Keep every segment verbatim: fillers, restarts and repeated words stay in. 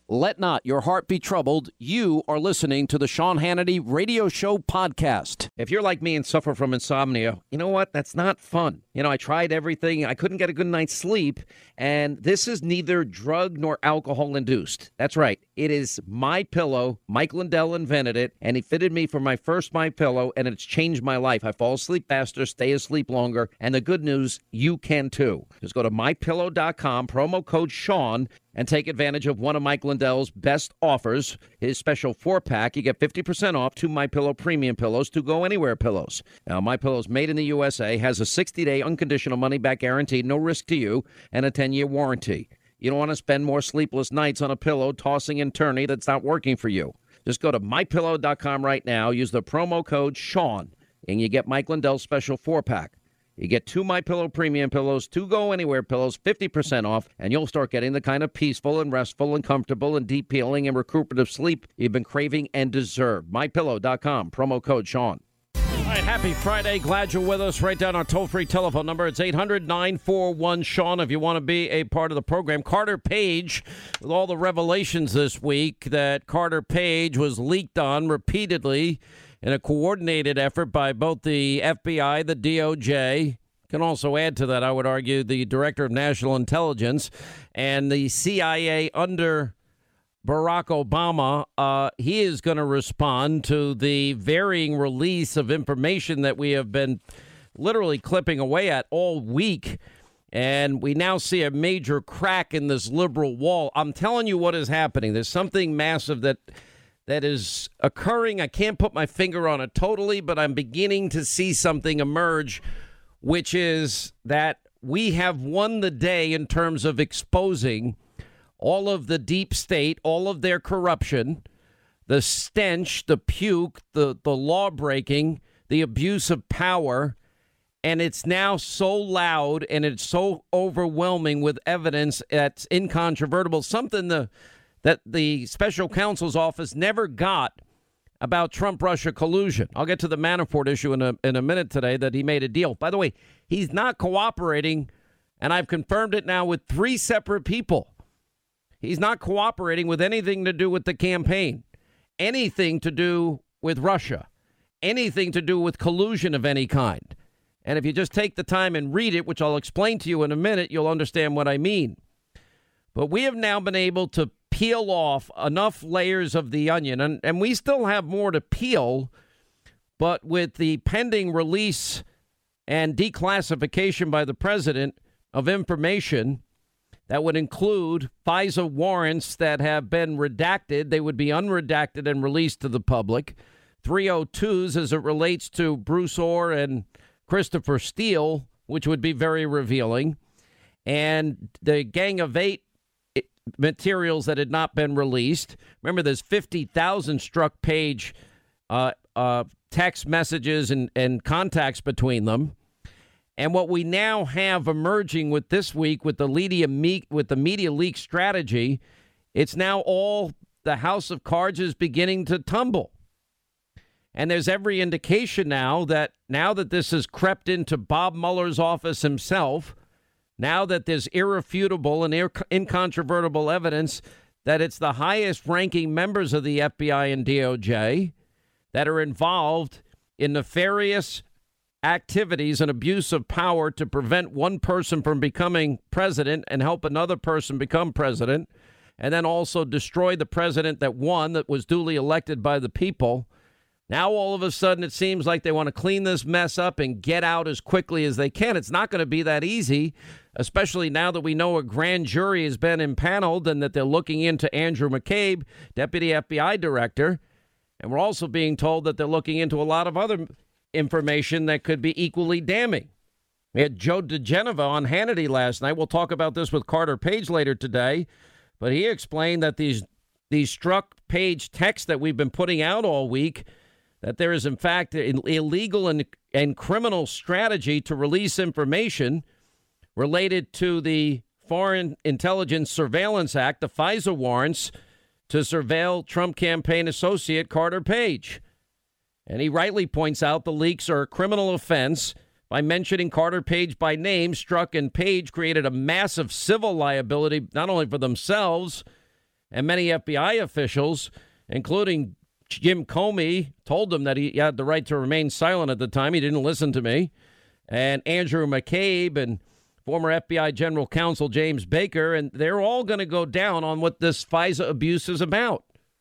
Let not your heart be troubled. You are listening to the Sean Hannity Radio Show podcast. If you're like me and suffer from insomnia, you know what? That's not fun. You know, I tried everything. I couldn't get a good night's sleep. And this is neither drug nor alcohol induced. That's right. It is MyPillow. Mike Lindell invented it, and he fitted me for my first MyPillow, and it's changed my life. I fall asleep faster, stay asleep longer, and the good news, you can too. Just go to my pillow dot com, promo code Sean, and take advantage of one of Mike Lindell's best offers, his special four-pack. You get fifty percent off two MyPillow premium pillows, two Go Anywhere pillows. Now, MyPillow's made in the U S A, has a sixty-day unconditional money-back guarantee, no risk to you, and a ten-year warranty. You don't want to spend more sleepless nights on a pillow tossing and turning that's not working for you. Just go to my pillow dot com right now, use the promo code Sean, and you get Mike Lindell's special four-pack. You get two MyPillow premium pillows, two Go Anywhere pillows, fifty percent off, and you'll start getting the kind of peaceful and restful and comfortable and deep healing and recuperative sleep you've been craving and deserve. my pillow dot com, promo code Sean. All right, happy Friday. Glad you're with us. Write down our toll-free telephone number. It's eight hundred nine four one Sean if you want to be a part of the program. Carter Page, with all the revelations this week that Carter Page was leaked on repeatedly in a coordinated effort by both the F B I, the D O J, can also add to that, I would argue, the Director of National Intelligence, and the C I A under Barack Obama. Uh, he is going to respond to the varying release of information that we have been literally clipping away at all week. And we now see a major crack in this liberal wall. I'm telling you what is happening. There's something massive that that is occurring. I can't put my finger on it totally, but I'm beginning to see something emerge, which is that we have won the day in terms of exposing all of the deep state, all of their corruption, the stench, the puke, the, the law breaking, the abuse of power. And it's now so loud and it's so overwhelming with evidence that's incontrovertible, something the that the special counsel's office never got about Trump-Russia collusion. I'll get to the Manafort issue in a, in a minute today, that he made a deal. By the way, he's not cooperating, and I've confirmed it now with three separate people. He's not cooperating with anything to do with the campaign, anything to do with Russia, anything to do with collusion of any kind. And if you just take the time and read it, which I'll explain to you in a minute, you'll understand what I mean. But we have now been able to peel off enough layers of the onion, and, and we still have more to peel, but with the pending release and declassification by the president of information that would include FISA warrants that have been redacted, they would be unredacted and released to the public, three oh twos as it relates to Bruce Orr and Christopher Steele, which would be very revealing, and the Gang of Eight materials that had not been released. Remember, there's fifty thousand struck page uh, uh, text messages and, and contacts between them. And what we now have emerging with this week with the media, with the media leak strategy, it's now all the house of cards is beginning to tumble. And there's every indication now that now that this has crept into Bob Mueller's office himself, now that there's irrefutable and incontrovertible evidence that it's the highest ranking members of the F B I and D O J that are involved in nefarious activities and abuse of power to prevent one person from becoming president and help another person become president, and then also destroy the president that won, that was duly elected by the people. Now, all of a sudden, it seems like they want to clean this mess up and get out as quickly as they can. It's not going to be that easy, especially now that we know a grand jury has been impaneled and that they're looking into Andrew McCabe, deputy F B I director. And we're also being told that they're looking into a lot of other information that could be equally damning. We had Joe DeGeneva on Hannity last night. We'll talk about this with Carter Page later today. But he explained that these these struck page texts that we've been putting out all week, that there is, in fact, an illegal and, and criminal strategy to release information related to the Foreign Intelligence Surveillance Act, the FISA warrants, to surveil Trump campaign associate Carter Page. And he rightly points out the leaks are a criminal offense. By mentioning Carter Page by name, Strzok and Page created a massive civil liability, not only for themselves And many F B I officials, including Jim Comey, told him that he had the right to remain silent at the time. He didn't listen to me. And Andrew McCabe and former F B I General Counsel James Baker, and they're all going to go down on what this FISA abuse is about.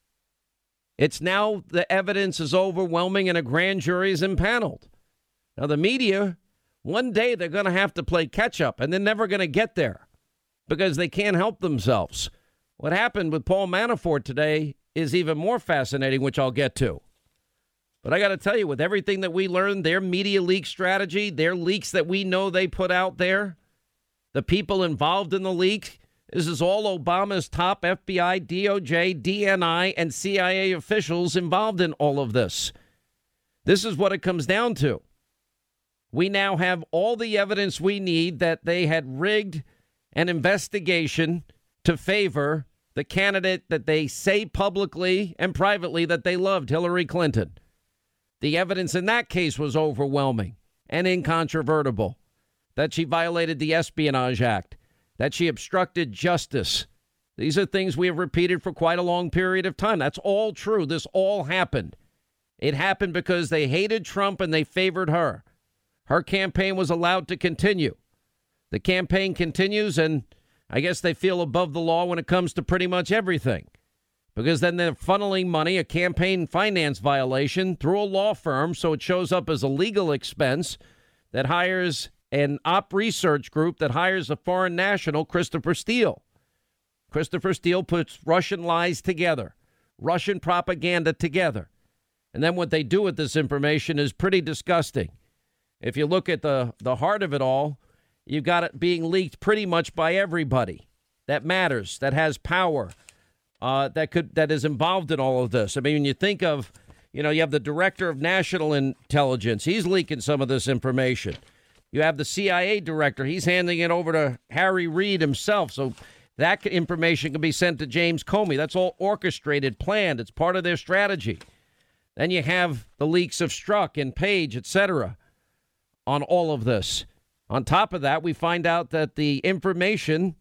It's now the evidence is overwhelming and a grand jury is impaneled. Now, the media, one day they're going to have to play catch up, and they're never going to get there because they can't help themselves. What happened with Paul Manafort today is even more fascinating, which I'll get to. But I got to tell you, with everything that we learned, their media leak strategy, their leaks that we know they put out there, the people involved in the leak, this is all Obama's top F B I, D O J, D N I, and C I A officials involved in all of this. This is what it comes down to. We now have all the evidence we need that they had rigged an investigation to favor the candidate that they say publicly and privately that they loved, Hillary Clinton. The evidence in that case was overwhelming and incontrovertible. That she violated the Espionage Act, that she obstructed justice. These are things we have repeated for quite a long period of time. That's all true. This all happened. It happened because they hated Trump and they favored her. Her campaign was allowed to continue. The campaign continues, and I guess they feel above the law when it comes to pretty much everything. Because then they're funneling money, a campaign finance violation, through a law firm, so it shows up as a legal expense that hires an op research group that hires a foreign national, Christopher Steele. Christopher Steele puts Russian lies together, Russian propaganda together. And then what they do with this information is pretty disgusting. If you look at the, the heart of it all, you've got it being leaked pretty much by everybody that matters, that has power, uh, that could that is involved in all of this. I mean, when you think of, you know, you have the director of national intelligence. He's leaking some of this information. You have the C I A director. He's handing it over to Harry Reid himself. So that information can be sent to James Comey. That's all orchestrated, planned. It's part of their strategy. Then you have the leaks of Strzok and Page, et cetera, on all of this. On top of that, we find out that the information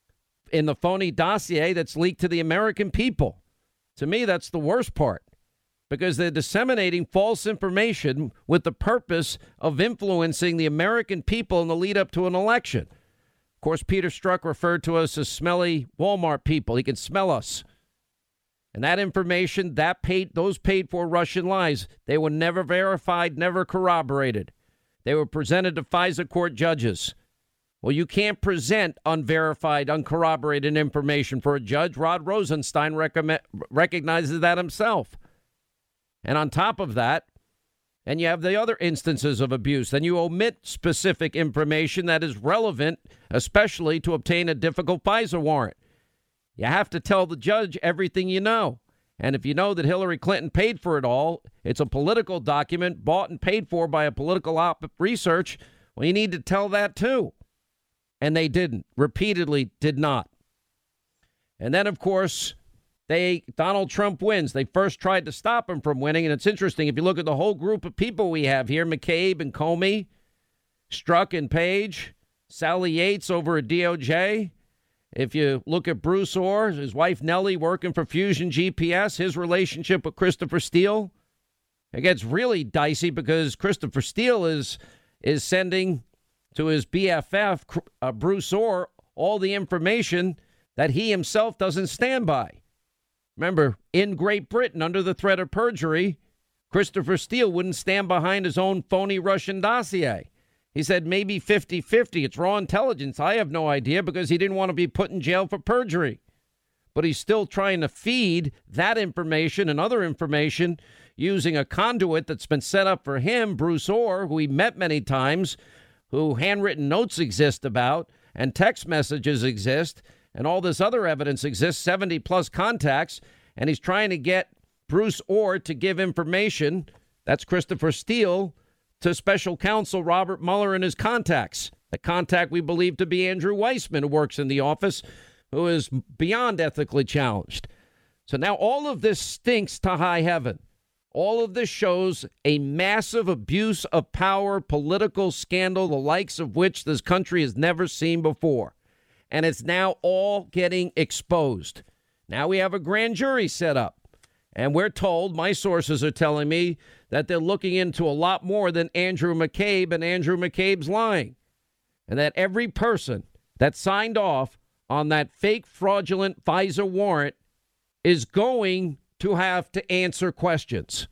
in the phony dossier that's leaked to the American people. To me, that's the worst part. Because they're disseminating false information with the purpose of influencing the American people in the lead up to an election. Of course, Peter Strzok referred to us as smelly Walmart people. He can smell us. And that information, that paid, those paid for Russian lies, they were never verified, never corroborated. They were presented to FISA court judges. Well, you can't present unverified, uncorroborated information for a judge. Rod Rosenstein recommend, recognizes that himself. And on top of that, and you have the other instances of abuse, then you omit specific information that is relevant, especially to obtain a difficult FISA warrant. You have to tell the judge everything you know. And if you know that Hillary Clinton paid for it all, it's a political document bought and paid for by a political op research, well, you need to tell that too. And they didn't, repeatedly did not. And then, of course, They Donald Trump wins. They first tried to stop him from winning. And it's interesting. If you look at the whole group of people we have here, McCabe and Comey, Strzok and Page, Sally Yates over at D O J. If you look at Bruce Orr, his wife Nellie working for Fusion G P S, his relationship with Christopher Steele, it gets really dicey because Christopher Steele is is sending to his B F F, uh, Bruce Orr, all the information that he himself doesn't stand by. Remember, in Great Britain, under the threat of perjury, Christopher Steele wouldn't stand behind his own phony Russian dossier. He said maybe fifty-fifty. It's raw intelligence. I have no idea because he didn't want to be put in jail for perjury. But he's still trying to feed that information and other information using a conduit that's been set up for him, Bruce Orr, who he met many times, who handwritten notes exist about and text messages exist. And all this other evidence exists, seventy plus contacts, and he's trying to get Bruce Orr to give information, that's Christopher Steele, to special counsel Robert Mueller and his contacts. The contact we believe to be Andrew Weissman, who works in the office, who is beyond ethically challenged. So now all of this stinks to high heaven. All of this shows a massive abuse of power, political scandal, the likes of which this country has never seen before. And it's now all getting exposed. Now we have a grand jury set up. And we're told, my sources are telling me, that they're looking into a lot more than Andrew McCabe, and Andrew McCabe's lying. And that every person that signed off on that fake, fraudulent FISA warrant is going to have to answer questions.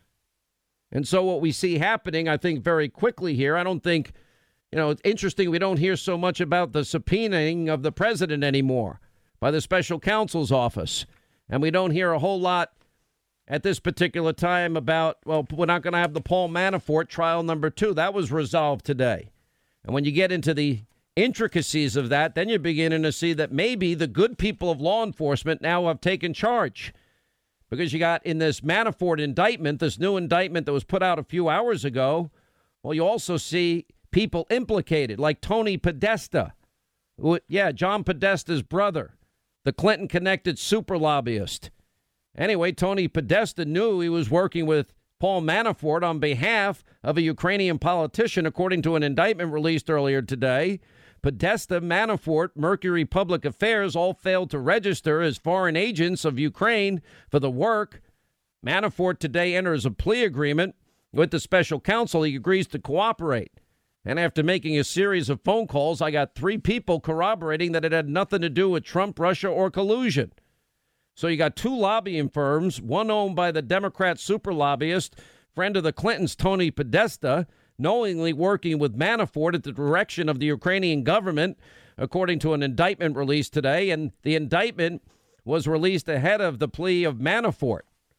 And so what we see happening, I think, very quickly here, I don't think, you know, it's interesting we don't hear so much about the subpoenaing of the president anymore by the special counsel's office. And we don't hear a whole lot at this particular time about, well, we're not going to have the Paul Manafort trial number two. That was resolved today. And when you get into the intricacies of that, then you're beginning to see that maybe the good people of law enforcement now have taken charge. Because you got in this Manafort indictment, this new indictment that was put out a few hours ago, well, you also see people implicated, like Tony Podesta. Who, yeah, John Podesta's brother, the Clinton-connected super lobbyist. Anyway, Tony Podesta knew he was working with Paul Manafort on behalf of a Ukrainian politician, according to an indictment released earlier today. Podesta, Manafort, Mercury Public Affairs all failed to register as foreign agents of Ukraine for the work. Manafort today enters a plea agreement with the special counsel. He agrees to cooperate. And after making a series of phone calls, I got three people corroborating that it had nothing to do with Trump, Russia, or collusion. So you got two lobbying firms, one owned by the Democrat super lobbyist, friend of the Clintons, Tony Podesta, knowingly working with Manafort at the direction of the Ukrainian government, according to an indictment released today. And the indictment was released ahead of the plea of Manafort.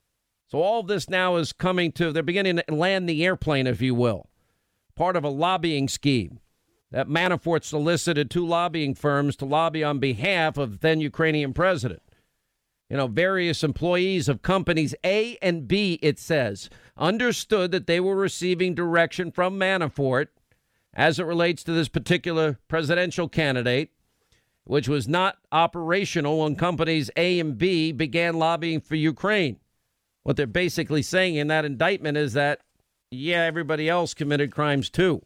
So all of this now is coming to, they're beginning to land the airplane, if you will, part of a lobbying scheme that Manafort solicited two lobbying firms to lobby on behalf of the then Ukrainian president. You know, various employees of companies A and B, it says, understood that they were receiving direction from Manafort as it relates to this particular presidential candidate, which was not operational when companies A and B began lobbying for Ukraine. What they're basically saying in that indictment is that, yeah, everybody else committed crimes too.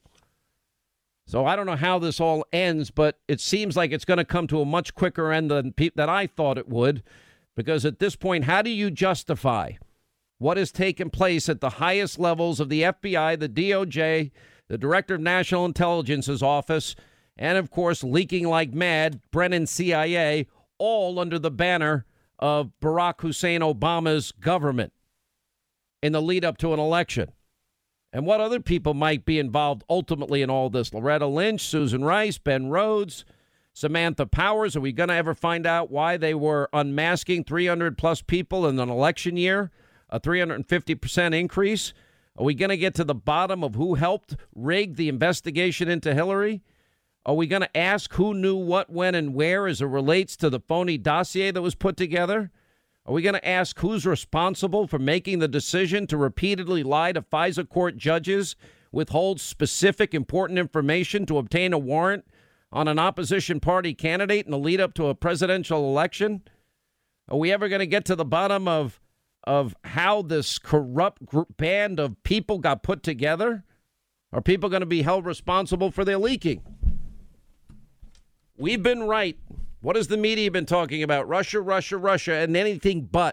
So I don't know how this all ends, but it seems like it's going to come to a much quicker end than, pe- than I thought it would. Because at this point, how do you justify what has taken place at the highest levels of the F B I, the D O J, the Director of National Intelligence's office, and, of course, leaking like mad, Brennan C I A, all under the banner of Barack Hussein Obama's government in the lead up to an election? And what other people might be involved ultimately in all this? Loretta Lynch, Susan Rice, Ben Rhodes, Samantha Powers. Are we going to ever find out why they were unmasking three hundred plus people in an election year, a three hundred fifty percent increase? Are we going to get to the bottom of who helped rig the investigation into Hillary? Are we going to ask who knew what, when, and where as it relates to the phony dossier that was put together? Are we going to ask who's responsible for making the decision to repeatedly lie to FISA court judges, withhold specific important information to obtain a warrant on an opposition party candidate in the lead up to a presidential election? Are we ever going to get to the bottom of of how this corrupt group, band of people got put together? Are people going to be held responsible for their leaking? We've been right. What has the media been talking about? Russia, Russia, Russia, and anything but.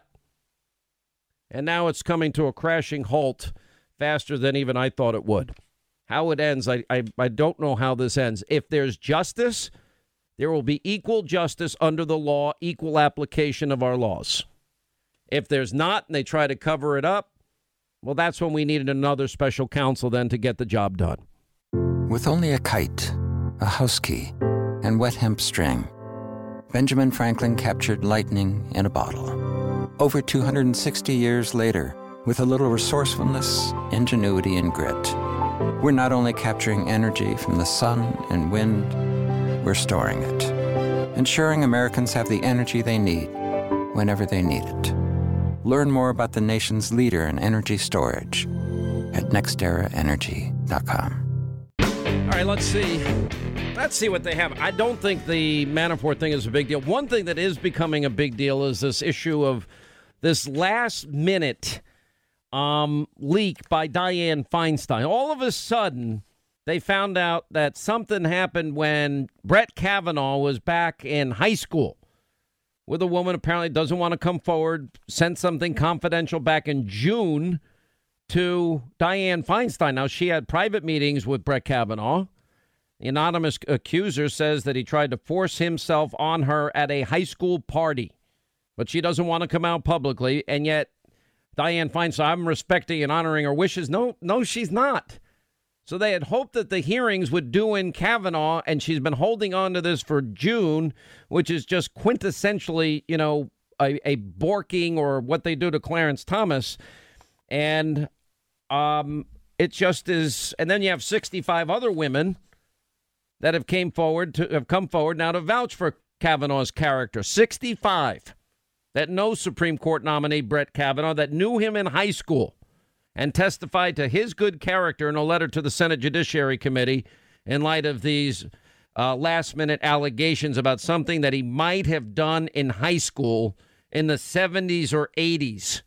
And now it's coming to a crashing halt faster than even I thought it would. How it ends, I, I I don't know how this ends. If there's justice, there will be equal justice under the law, equal application of our laws. If there's not, and they try to cover it up, well, that's when we needed another special counsel then to get the job done. With only a kite, a house key, and wet hemp string, Benjamin Franklin captured lightning in a bottle. Over two hundred sixty years later, with a little resourcefulness, ingenuity, and grit, we're not only capturing energy from the sun and wind, we're storing it, ensuring Americans have the energy they need whenever they need it. Learn more about the nation's leader in energy storage at next era energy dot com. All right, let's see. Let's see what they have. I don't think the Manafort thing is a big deal. One thing that is becoming a big deal is this issue of this last minute um, leak by Dianne Feinstein. All of a sudden, they found out that something happened when Brett Kavanaugh was back in high school. with a woman apparently doesn't want to come forward, sent something confidential back in June to Dianne Feinstein. Now, she had private meetings with Brett Kavanaugh. The anonymous accuser says that he tried to force himself on her at a high school party, but she doesn't want to come out publicly. And yet Dianne Feinstein, I'm respecting and honoring her wishes. No, no, she's not. So they had hoped that the hearings would do in Kavanaugh, and she's been holding on to this for June, which is just quintessentially, you know, a, a borking or what they do to Clarence Thomas. And um, it just is. And then you have sixty-five other women that have came forward to have come forward now to vouch for Kavanaugh's character. sixty-five that know Supreme Court nominee Brett Kavanaugh, that knew him in high school and testified to his good character in a letter to the Senate Judiciary Committee in light of these uh, last-minute allegations about something that he might have done in high school in the seventies or eighties.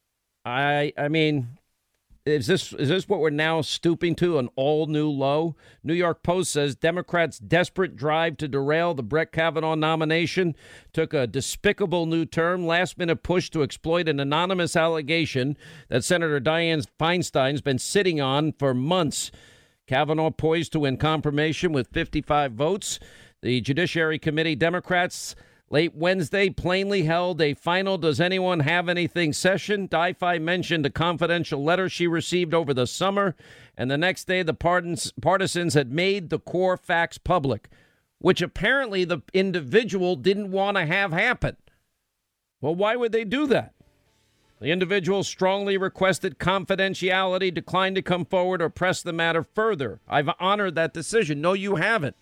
I I mean, is this is this what we're now stooping to, an all-new low? New York Post says Democrats' desperate drive to derail the Brett Kavanaugh nomination took a despicable new turn. Last-minute push to exploit an anonymous allegation that Senator Dianne Feinstein's been sitting on for months. Kavanaugh poised to win confirmation with fifty-five votes. The Judiciary Committee Democrats late Wednesday plainly held a final does anyone have anything session. Di-Fi mentioned a confidential letter she received over the summer, and the next day the pardons, partisans had made the core facts public, which apparently the individual didn't want to have happen. Well, why would they do that? The individual strongly requested confidentiality, declined to come forward or press the matter further. I've honored that decision. No, you haven't.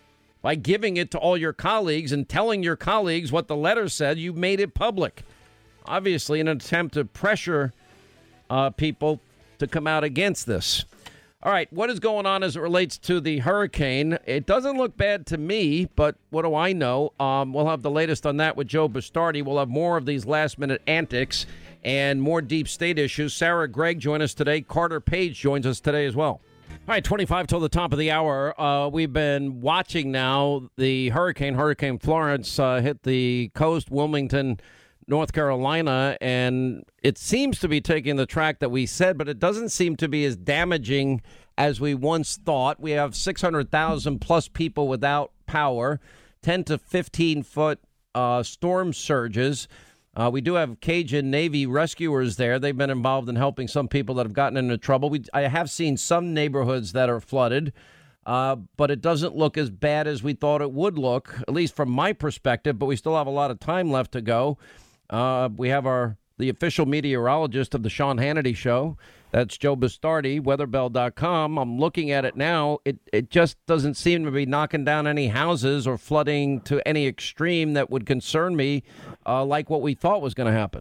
By giving it to all your colleagues and telling your colleagues what the letter said, you made it public. Obviously, in an attempt to pressure uh, people to come out against this. All right, what is going on as it relates to the hurricane? It doesn't look bad to me, but what do I know? Um, we'll have the latest on that with Joe Bastardi. We'll have more of these last-minute antics and more deep state issues. Sarah Gregg joined us today. Carter Page joins us today as well. All right, twenty-five till the top of the hour. Uh, we've been watching now the hurricane, Hurricane Florence, uh, hit the coast, Wilmington, North Carolina, and it seems to be taking the track that we said, but it doesn't seem to be as damaging as we once thought. We have six hundred thousand plus people without power, ten to fifteen foot uh, storm surges. Uh, we do have Cajun Navy rescuers there. They've been involved in helping some people that have gotten into trouble. We, I have seen some neighborhoods that are flooded, uh, but it doesn't look as bad as we thought it would look, at least from my perspective, but we still have a lot of time left to go. Uh, we have our the official meteorologist of the Sean Hannity Show. That's Joe Bastardi, weather bell dot com. I'm looking at it now. It it just doesn't seem to be knocking down any houses or flooding to any extreme that would concern me, uh, like what we thought was going to happen.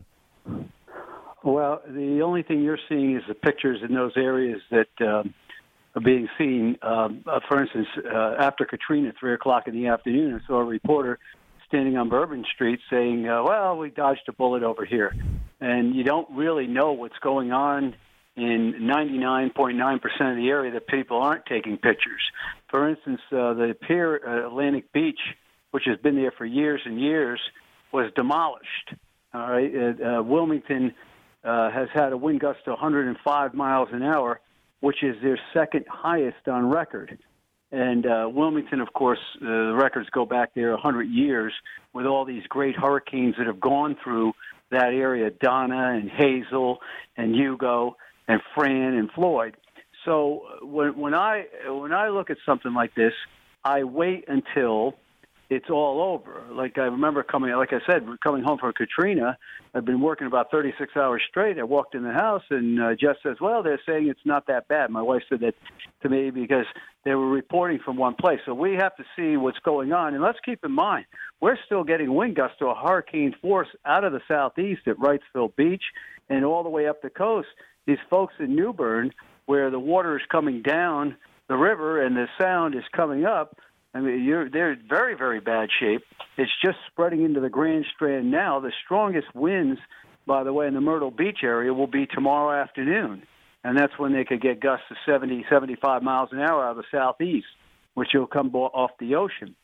Well, the only thing you're seeing is the pictures in those areas that um, are being seen. Um, uh, for instance, uh, after Katrina, three o'clock in the afternoon, I saw a reporter standing on Bourbon Street saying, uh, well, we dodged a bullet over here. And you don't really know what's going on in ninety-nine point nine percent of the area that people aren't taking pictures. For instance, uh, the pier at Atlantic Beach, which has been there for years and years, was demolished. All right, uh, uh, Wilmington uh, has had a wind gust to one hundred five miles an hour, which is their second highest on record. And uh, Wilmington, of course, uh, the records go back there one hundred years with all these great hurricanes that have gone through that area, Donna and Hazel and Hugo and Fran and Floyd. So when, when I when I look at something like this, I wait until it's all over. Like I remember coming, like I said, coming home from Katrina. I've been working about thirty-six hours straight. I walked in the house, and uh, Jess says, well, they're saying it's not that bad. My wife said that to me because they were reporting from one place. So we have to see what's going on. And let's keep in mind, we're still getting wind gusts to a hurricane force out of the southeast at Wrightsville Beach and all the way up the coast. These folks in New Bern, where the water is coming down the river and the sound is coming up, I mean, you're, they're in very, very bad shape. It's just spreading into the Grand Strand now. The strongest winds, by the way, in the Myrtle Beach area will be tomorrow afternoon. And that's when they could get gusts of seventy, seventy-five miles an hour out of the southeast, which will come off the ocean.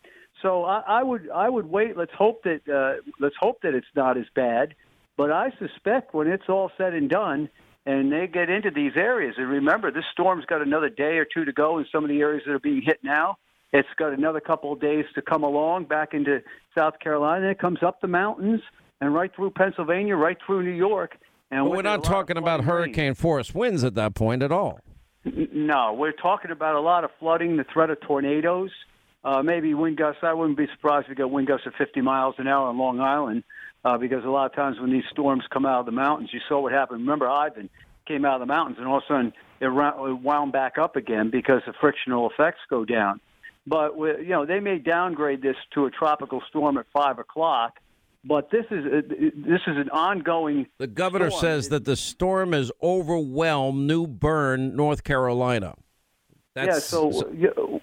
So I, I would I would wait. Let's hope that uh, let's hope that it's not as bad. But I suspect when it's all said and done, and they get into these areas, and remember, this storm's got another day or two to go in some of the areas that are being hit now. It's got another couple of days to come along back into South Carolina. It comes up the mountains and right through Pennsylvania, right through New York. And but we're not talking about hurricane force winds at that point at all. No, we're talking about a lot of flooding, the threat of tornadoes, uh, maybe wind gusts. I wouldn't be surprised if we got wind gusts of fifty miles an hour on Long Island, uh, because a lot of times when these storms come out of the mountains, you saw what happened. Remember, Ivan came out of the mountains, and all of a sudden it wound back up again because the frictional effects go down. But, you know, they may downgrade this to a tropical storm at five o'clock. But this is a, this is an ongoing. The governor storm. says that the storm has overwhelmed New Bern, North Carolina. That's, yeah. So, so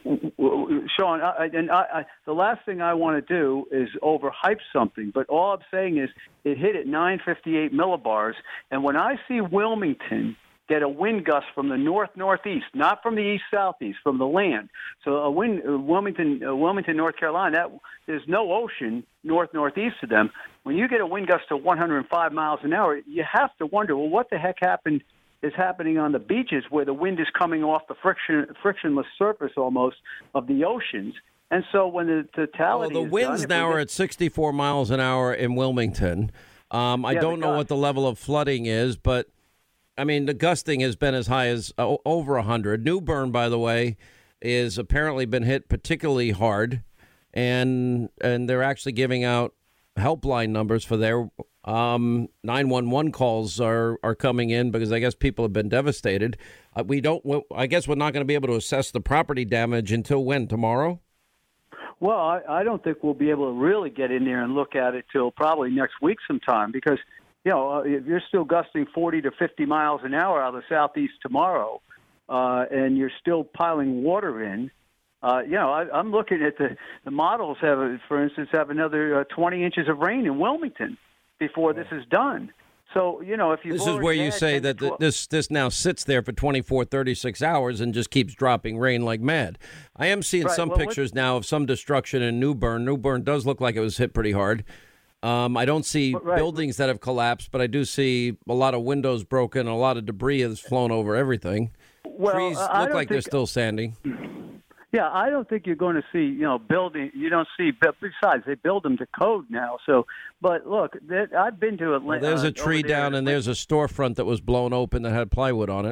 uh, Sean, I, and I, I, the last thing I want to do is overhype something. But all I'm saying is it hit at nine fifty-eight millibars, and when I see Wilmington get a wind gust from the north-northeast, not from the east-southeast, from the land. So a wind, uh, Wilmington, uh, Wilmington, North Carolina, that, there's no ocean north-northeast of them. When you get a wind gust of one hundred five miles an hour, you have to wonder, well, what the heck happened is happening on the beaches where the wind is coming off the friction, frictionless surface almost of the oceans. And so when the totality well, the is winds done, now get, are at sixty-four miles an hour in Wilmington. Um, I yeah, don't know what the level of flooding is, but I mean, the gusting has been as high as uh, over one hundred. New Bern, by the way, is apparently been hit particularly hard, and and they're actually giving out helpline numbers for their um, nine one one calls are, are coming in because I guess people have been devastated. Uh, we don't. I guess we're not going to be able to assess the property damage until when? Tomorrow? Well, I, I don't think we'll be able to really get in there and look at it till probably next week sometime because, you know, if you're still gusting forty to fifty miles an hour out of the southeast tomorrow, uh, and you're still piling water in, uh, you know, I, I'm looking at the, the models have, for instance, have another uh, twenty inches of rain in Wilmington before this is done. So, you know, if you this is where you say that the, this this now sits there for twenty-four, thirty-six hours and just keeps dropping rain like mad. I am seeing right, some well, pictures now of some destruction in New Bern. New Bern does look like it was hit pretty hard. Um, I don't see right. buildings that have collapsed, but I do see a lot of windows broken, a lot of debris has flown over everything. Well, Trees uh, look like think, they're still standing. Yeah, I don't think you're going to see, you know, building. You don't see. Besides, they build them to code now. So, but look, that, I've been to Atlanta. Well, there's a tree down, and there's a storefront that was blown open that had plywood on it.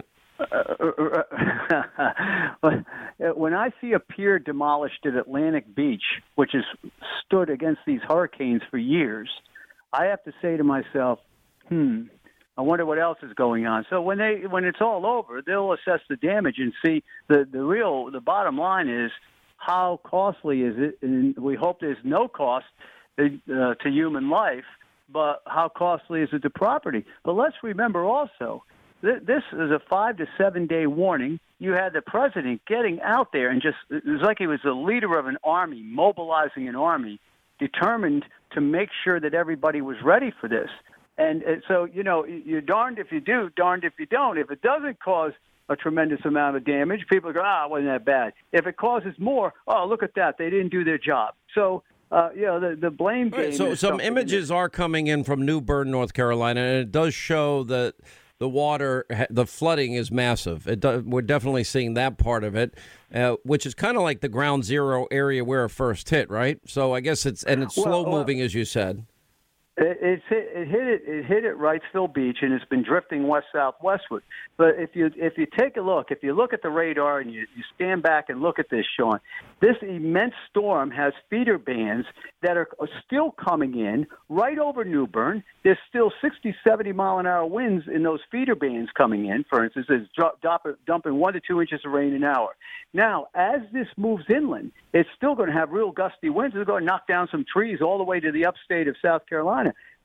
When I see a pier demolished at Atlantic Beach, which has stood against these hurricanes for years, I have to say to myself, hmm, I wonder what else is going on. So when they when it's all over, they'll assess the damage and see the, the real, the bottom line is how costly is it? And we hope there's no cost uh, to human life, but how costly is it to property? But let's remember also, this is a five to seven day warning. You had the president getting out there and just, it was like he was the leader of an army, mobilizing an army, determined to make sure that everybody was ready for this. And so, you know, you're darned if you do, darned if you don't. If it doesn't cause a tremendous amount of damage, people go, ah, it wasn't that bad. If it causes more, oh, look at that. They didn't do their job. So, uh, you know, the, the blame game. Right, so some images are coming in from New Bern, North Carolina, and it does show that the water, the flooding is massive. It do, we're definitely seeing that part of it, uh, which is kind of like the ground zero area where it first hit, right? So I guess it's, and it's well, slow well, moving, as you said. It, it's hit, it hit it. It hit at Wrightsville Beach, and it's been drifting west southwestward. But if you if you take a look, if you look at the radar and you, you stand back and look at this, Sean, this immense storm has feeder bands that are still coming in right over New Bern. There's still sixty, seventy mile an hour winds in those feeder bands coming in. For instance, it's drop, drop, dumping one to two inches of rain an hour. Now, as this moves inland, it's still going to have real gusty winds. It's going to knock down some trees all the way to the upstate of South Carolina.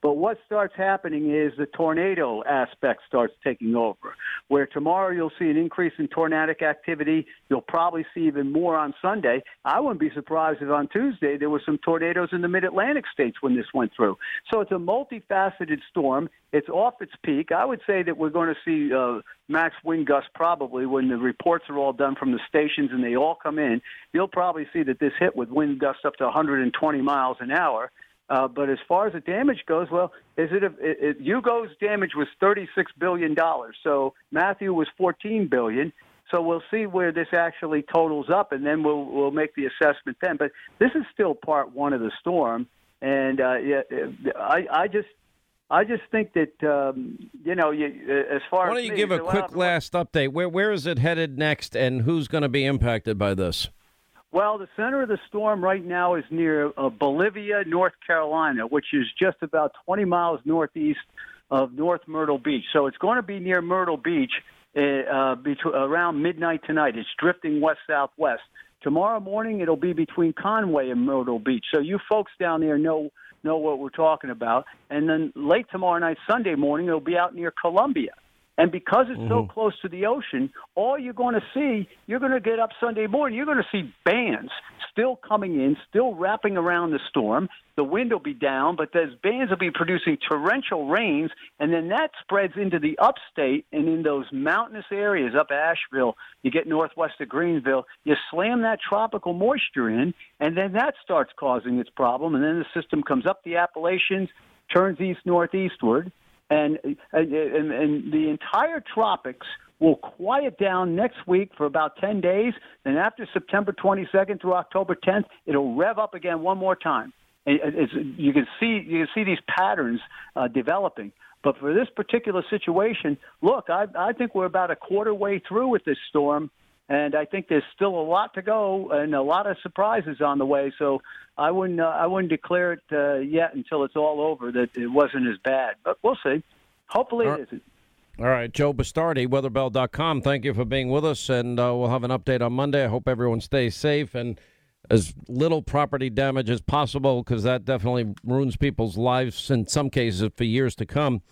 But what starts happening is the tornado aspect starts taking over, where tomorrow you'll see an increase in tornadic activity. You'll probably see even more on Sunday. I wouldn't be surprised if on Tuesday there were some tornadoes in the mid-Atlantic states when this went through. So it's a multifaceted storm. It's off its peak. I would say that we're going to see uh, max wind gusts probably when the reports are all done from the stations and they all come in. You'll probably see that this hit with wind gusts up to one hundred twenty miles an hour. Uh, but as far as the damage goes, well, is it, a, it, it Hugo's damage was thirty-six billion dollars. So Matthew was fourteen billion dollars. So we'll see where this actually totals up, and then we'll we'll make the assessment then. But this is still part one of the storm, and uh, yeah, I I just I just think that um, you know you, as far Why as don't you me, give a so quick well, last update? Where where is it headed next, and who's going to be impacted by this? Well, the center of the storm right now is near uh, Bolivia, North Carolina, which is just about twenty miles northeast of North Myrtle Beach. So it's going to be near Myrtle Beach uh, between, around midnight tonight. It's drifting west-southwest. Tomorrow morning, it'll be between Conway and Myrtle Beach. So you folks down there know know what we're talking about. And then late tomorrow night, Sunday morning, it'll be out near Columbia. And because it's mm-hmm. so close to the ocean, all you're going to see, you're going to get up Sunday morning, you're going to see bands still coming in, still wrapping around the storm. The wind will be down, but those bands will be producing torrential rains, and then that spreads into the upstate and in those mountainous areas up Asheville. You get northwest of Greenville, you slam that tropical moisture in, and then that starts causing its problem, and then the system comes up the Appalachians, turns east-northeastward, And, and and the entire tropics will quiet down next week for about ten days. And after September twenty-second through October tenth, it'll rev up again one more time. And it's, you can see you can see these patterns uh, developing. But for this particular situation, look, I, I think we're about a quarter way through with this storm. And I think there's still a lot to go and a lot of surprises on the way. So I wouldn't uh, I wouldn't declare it uh, yet until it's all over that it wasn't as bad. But we'll see. Hopefully all it isn't. All right, Joe Bastardi, weather bell dot com. Thank you for being with us, and uh, we'll have an update on Monday. I hope everyone stays safe and as little property damage as possible, because that definitely ruins people's lives in some cases for years to come.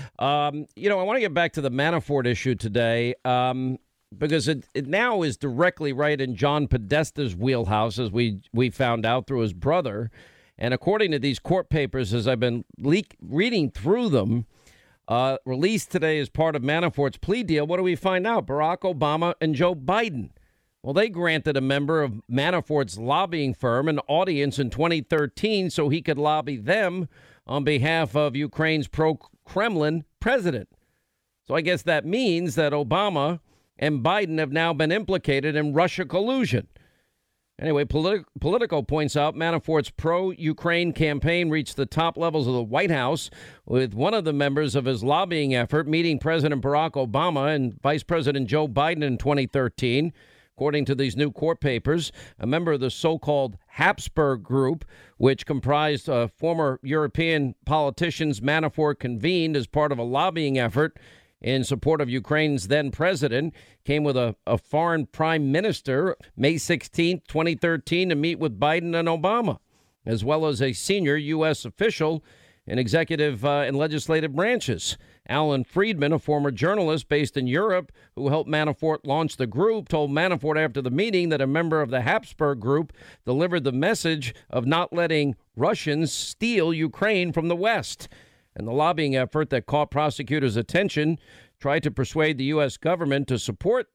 Um, you know, I want to get back to the Manafort issue today. Um Because it, it now is directly right in John Podesta's wheelhouse, as we we found out through his brother. And according to these court papers, as I've been leak, reading through them, uh, released today as part of Manafort's plea deal, what do we find out? Barack Obama and Joe Biden. Well, they granted a member of Manafort's lobbying firm an audience in twenty thirteen so he could lobby them on behalf of Ukraine's pro-Kremlin president. So I guess that means that Obama and Biden have now been implicated in Russia collusion. Anyway, politi- Politico points out Manafort's pro-Ukraine campaign reached the top levels of the White House, with one of the members of his lobbying effort meeting President Barack Obama and Vice President Joe Biden in twenty thirteen. According to these new court papers, a member of the so-called Habsburg Group, which comprised uh, former European politicians Manafort convened as part of a lobbying effort in support of Ukraine's then president, came with a, a foreign prime minister May sixteenth, twenty thirteen, to meet with Biden and Obama, as well as a senior U S official in executive uh, and legislative branches. Alan Friedman, a former journalist based in Europe who helped Manafort launch the group, told Manafort after the meeting that a member of the Habsburg Group delivered the message of not letting Russians steal Ukraine from the West. And the lobbying effort that caught prosecutors' attention tried to persuade the U S government to support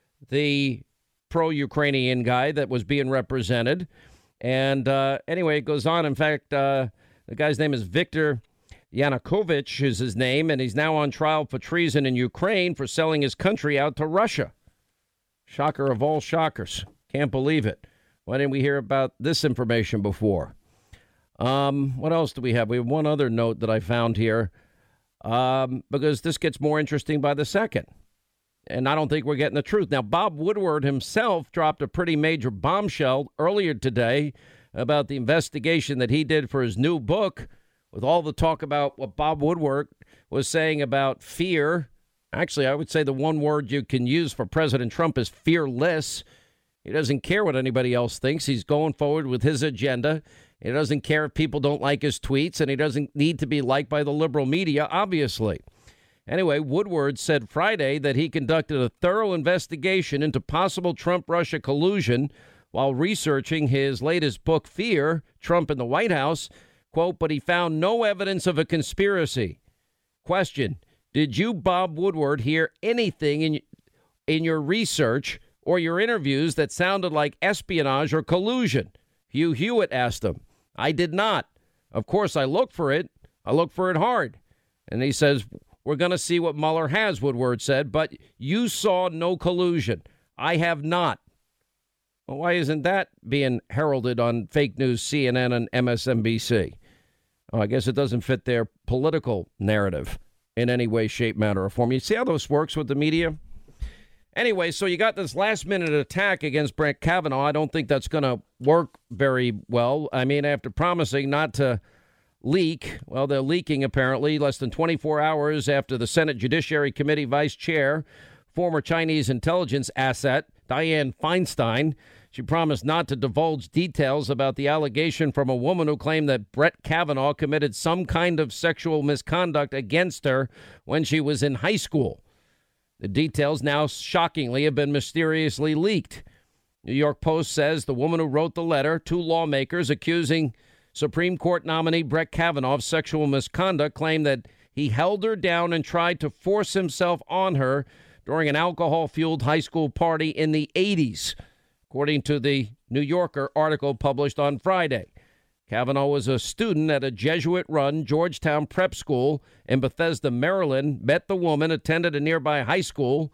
the pro-Ukrainian guy that was being represented. And uh, anyway, it goes on. In fact, uh, the guy's name is Viktor Yanukovych is his name, and he's now on trial for treason in Ukraine for selling his country out to Russia. Shocker of all shockers. Can't believe it. Why didn't we hear about this information before? Um, what else do we have? We have one other note that I found here, um, because this gets more interesting by the second. And I don't think we're getting the truth. Now, Bob Woodward himself dropped a pretty major bombshell earlier today about the investigation that he did for his new book, with all the talk about what Bob Woodward was saying about fear. Actually, I would say the one word you can use for President Trump is fearless. He doesn't care what anybody else thinks. He's going forward with his agenda. He doesn't care if people don't like his tweets, and he doesn't need to be liked by the liberal media, obviously. Anyway, Woodward said Friday that he conducted a thorough investigation into possible Trump-Russia collusion while researching his latest book, Fear, Trump in the White House. Quote, but he found no evidence of a conspiracy. Question, did you, Bob Woodward, hear anything in, in your research or your interviews that sounded like espionage or collusion? Hugh Hewitt asked him. I did not. Of course, I looked for it. I looked for it hard. And he says, we're going to see what Mueller has, Woodward said, but you saw no collusion. I have not. Well, why isn't that being heralded on fake news, C N N and M S N B C? Oh, I guess it doesn't fit their political narrative in any way, shape, manner, or form. You see how this works with the media? Anyway, so you got this last-minute attack against Brett Kavanaugh. I don't think that's going to work very well. I mean, after promising not to leak, well, they're leaking apparently less than twenty-four hours after the Senate Judiciary Committee Vice Chair, former Chinese intelligence asset, Dianne Feinstein, she promised not to divulge details about the allegation from a woman who claimed that Brett Kavanaugh committed some kind of sexual misconduct against her when she was in high school. The details now shockingly have been mysteriously leaked. New York Post says the woman who wrote the letter to lawmakers accusing Supreme Court nominee Brett Kavanaugh of sexual misconduct claimed that he held her down and tried to force himself on her during an alcohol-fueled high school party in the eighties, according to the New Yorker article published on Friday. Kavanaugh was a student at a Jesuit-run Georgetown prep school in Bethesda, Maryland, met the woman, attended a nearby high school,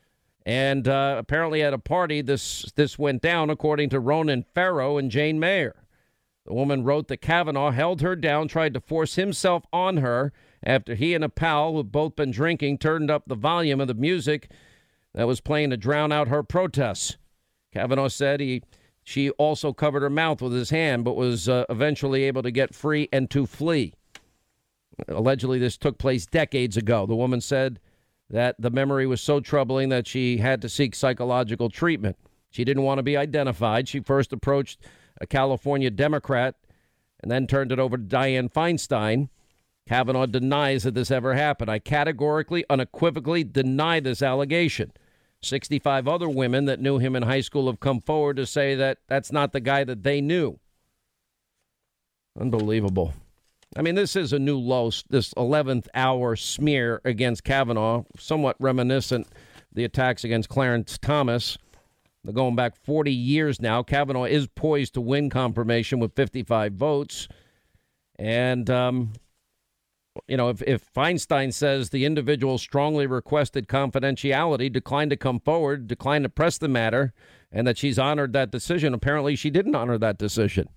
and uh, apparently at a party this this went down, according to Ronan Farrow and Jane Mayer. The woman wrote that Kavanaugh held her down, tried to force himself on her after he and a pal who had both been drinking turned up the volume of the music that was playing to drown out her protests. Kavanaugh said he she also covered her mouth with his hand, but was uh, eventually able to get free and to flee. Allegedly, this took place decades ago. The woman said that the memory was so troubling that she had to seek psychological treatment. She didn't want to be identified. She first approached a California Democrat and then turned it over to Dianne Feinstein. Kavanaugh denies that this ever happened. I categorically, unequivocally deny this allegation. sixty-five other women that knew him in high school have come forward to say that that's not the guy that they knew. Unbelievable. I mean, this is a new low, this eleventh hour smear against Kavanaugh, somewhat reminiscent of the attacks against Clarence Thomas. They're going back forty years now. Kavanaugh is poised to win confirmation with fifty-five votes. And, um, you know, if, if Feinstein says the individual strongly requested confidentiality, declined to come forward, declined to press the matter, and that she's honored that decision, apparently she didn't honor that decision.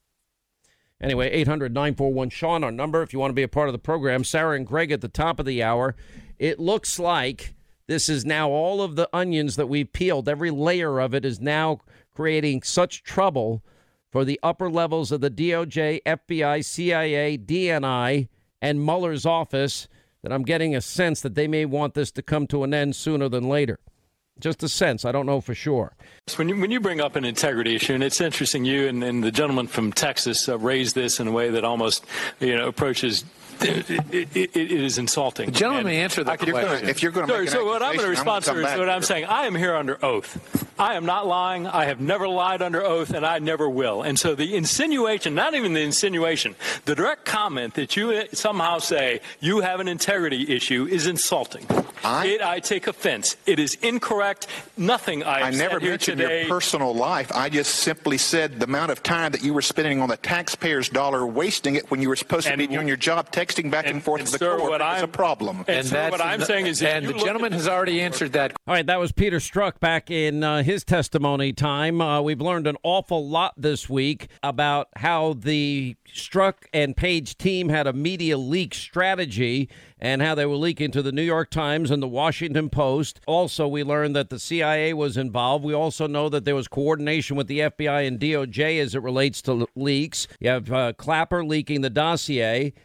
Anyway, eight hundred nine four one Sean, our number, if you want to be a part of the program. Sarah and Greg at the top of the hour. It looks like this is now all of the onions that we've peeled. Every layer of it is now creating such trouble for the upper levels of the D O J, F B I, C I A, D N I, and Mueller's office that I'm getting a sense that they may want this to come to an end sooner than later. Just a sense. I don't know for sure. When you, when you bring up an integrity issue, and it's interesting, you and, and the gentleman from Texas uh, raised this in a way that almost, you know, approaches. It, it, it, it is insulting. The gentleman may answer that question. Gonna, if you're going to make so, so what I'm going to respond to is what I'm saying. I am here under oath. I am not lying. I have never lied under oath, and I never will. And so the insinuation, not even the insinuation, the direct comment that you somehow say you have an integrity issue is insulting. I, it, I take offense. It is incorrect. Nothing I have I never said here mentioned today. Your personal life. I just simply said the amount of time that you were spending on the taxpayer's dollar, wasting it when you were supposed to and, be doing your job, texting back and, and forth and to the sir, court is a problem. And, and sir, what I'm the, saying is, and the gentleman has already answered that. All right, that was Peter Strzok back in uh, his testimony time. Uh, we've learned an awful lot this week about how the Strzok and Page team had a media leak strategy and how they were leaking to the New York Times and the Washington Post. Also, we learned that the C I A was involved. We also know that there was coordination with the F B I and D O J as it relates to leaks. You have uh, Clapper leaking the dossier.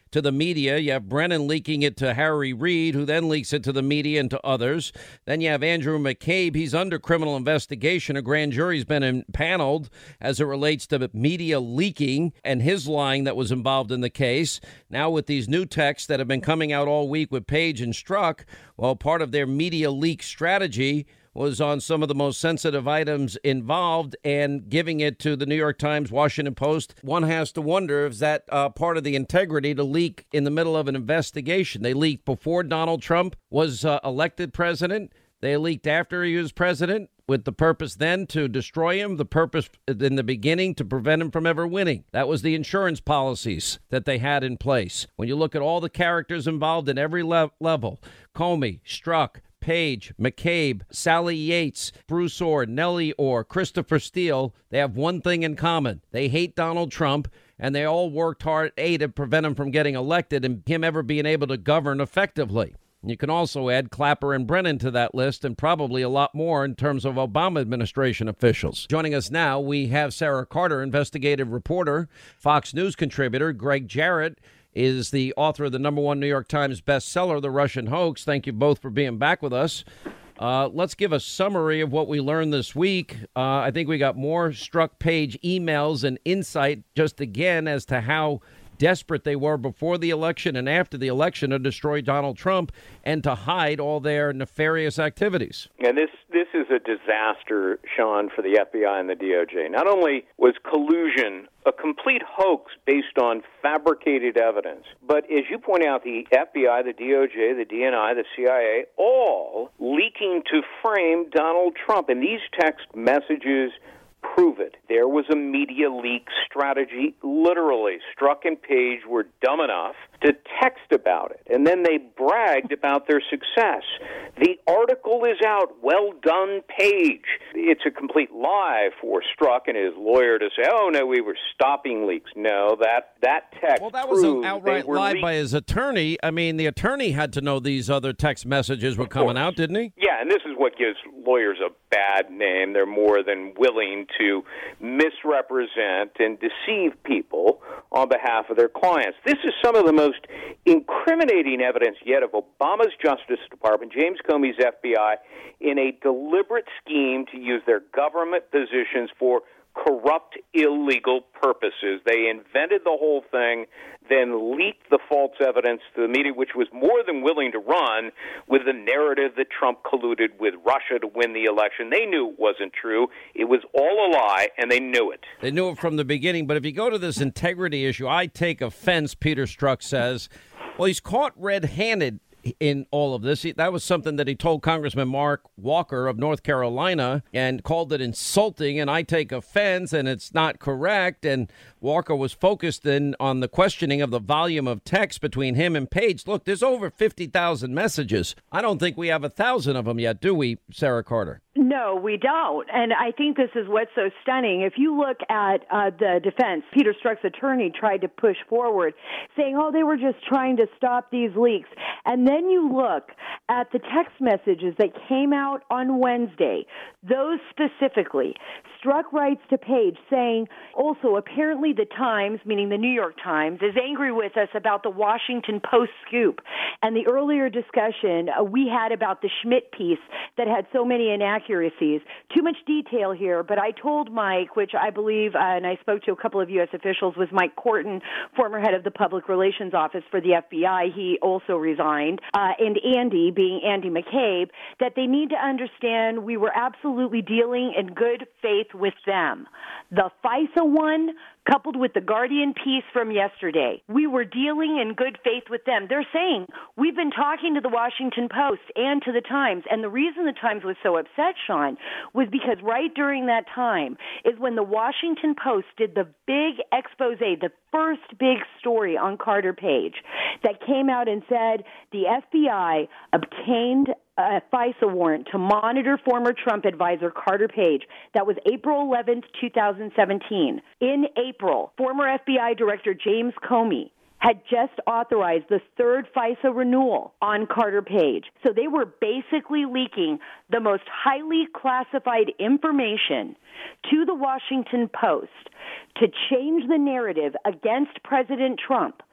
to the media. You have Brennan leaking it to Harry Reid, who then leaks it to the media and to others. Then you have Andrew McCabe. He's under criminal investigation. A grand jury's been impaneled as it relates to media leaking and his lying that was involved in the case. Now with these new texts that have been coming out all week with Page and Strzok, well, part of their media leak strategy was on some of the most sensitive items involved and giving it to the New York Times, Washington Post. One has to wonder if that uh, part of the integrity to leak in the middle of an investigation. They leaked before Donald Trump was uh, elected president. They leaked after he was president with the purpose then to destroy him, the purpose in the beginning to prevent him from ever winning. That was the insurance policies that they had in place. When you look at all the characters involved in every le- level, Comey, Strzok, Page, McCabe, Sally Yates, Bruce Orr, Nellie Orr, Christopher Steele, they have one thing in common. They hate Donald Trump, and they all worked hard, A, to prevent him from getting elected and him ever being able to govern effectively. You can also add Clapper and Brennan to that list, and probably a lot more in terms of Obama administration officials. Joining us now, we have Sarah Carter, investigative reporter, Fox News contributor. Greg Jarrett is the author of the number one New York Times bestseller, The Russian Hoax. Thank you both for being back with us. Uh, let's give a summary of what we learned this week. Uh, I think we got more Strzok Page emails and insight just again as to how desperate they were before the election and after the election to destroy Donald Trump and to hide all their nefarious activities. And this this is a disaster, Sean, for the F B I and the D O J. Not only was collusion a complete hoax based on fabricated evidence, but as you point out, the F B I, the D O J, the D N I, the C I A, all leaking to frame Donald Trump. And these text messages prove it. There was a media leak strategy. Literally, Strzok and Page were dumb enough to text about it, and then they bragged about their success. The article is out. Well done, Page. It's a complete lie for Strzok and his lawyer to say, oh, no, we were stopping leaks. No, that, that text Well, that was an outright lie leaked. by his attorney. I mean, the attorney had to know these other text messages were coming out, didn't he? Yeah, and this is what gives lawyers a bad name. They're more than willing to misrepresent and deceive people on behalf of their clients. This is some of the most incriminating evidence yet of Obama's Justice Department, James Comey's F B I, in a deliberate scheme to use their government positions for corrupt, illegal purposes. They invented the whole thing, then leaked the false evidence to the media, which was more than willing to run with the narrative that Trump colluded with Russia to win the election. They knew it wasn't true. It was all a lie, and they knew it. They knew it from the beginning. But if you go to this integrity issue, I take offense, Peter Strzok says. Well, he's caught red-handed in all of this. He, that was something that he told Congressman Mark Walker of North Carolina and called it insulting, and I take offense, and it's not correct. And Walker was focused in on the questioning of the volume of text between him and Page. Look, there's over fifty thousand messages. I don't think we have a thousand of them yet, do we, Sarah Carter? No, we don't. And I think this is what's so stunning. If you look at uh, the defense, Peter Strzok's attorney tried to push forward, saying, oh, they were just trying to stop these leaks. And then you look at the text messages that came out on Wednesday, those specifically. Strzok writes to Page saying, also, apparently the Times, meaning the New York Times, is angry with us about the Washington Post scoop and the earlier discussion uh, we had about the Schmidt piece that had so many inaccuracies. Too much detail here, but I told Mike, which I believe, uh, and I spoke to a couple of U S officials, was Mike Corton, former head of the Public Relations Office for the F B I. He also resigned. Uh, and Andy, being Andy McCabe, that they need to understand we were absolutely dealing in good faith with them. The FISA one, coupled with the Guardian piece from yesterday, we were dealing in good faith with them. They're saying, we've been talking to the Washington Post and to the Times, and the reason the Times was so upset, Sean, was because right during that time is when the Washington Post did the big expose, the first big story on Carter Page, that came out and said the F B I obtained a FISA warrant to monitor former Trump advisor Carter Page. That was April eleventh, twenty seventeen. In April, former F B I Director James Comey had just authorized the third FISA renewal on Carter Page. So they were basically leaking the most highly classified information to the Washington Post to change the narrative against President Trump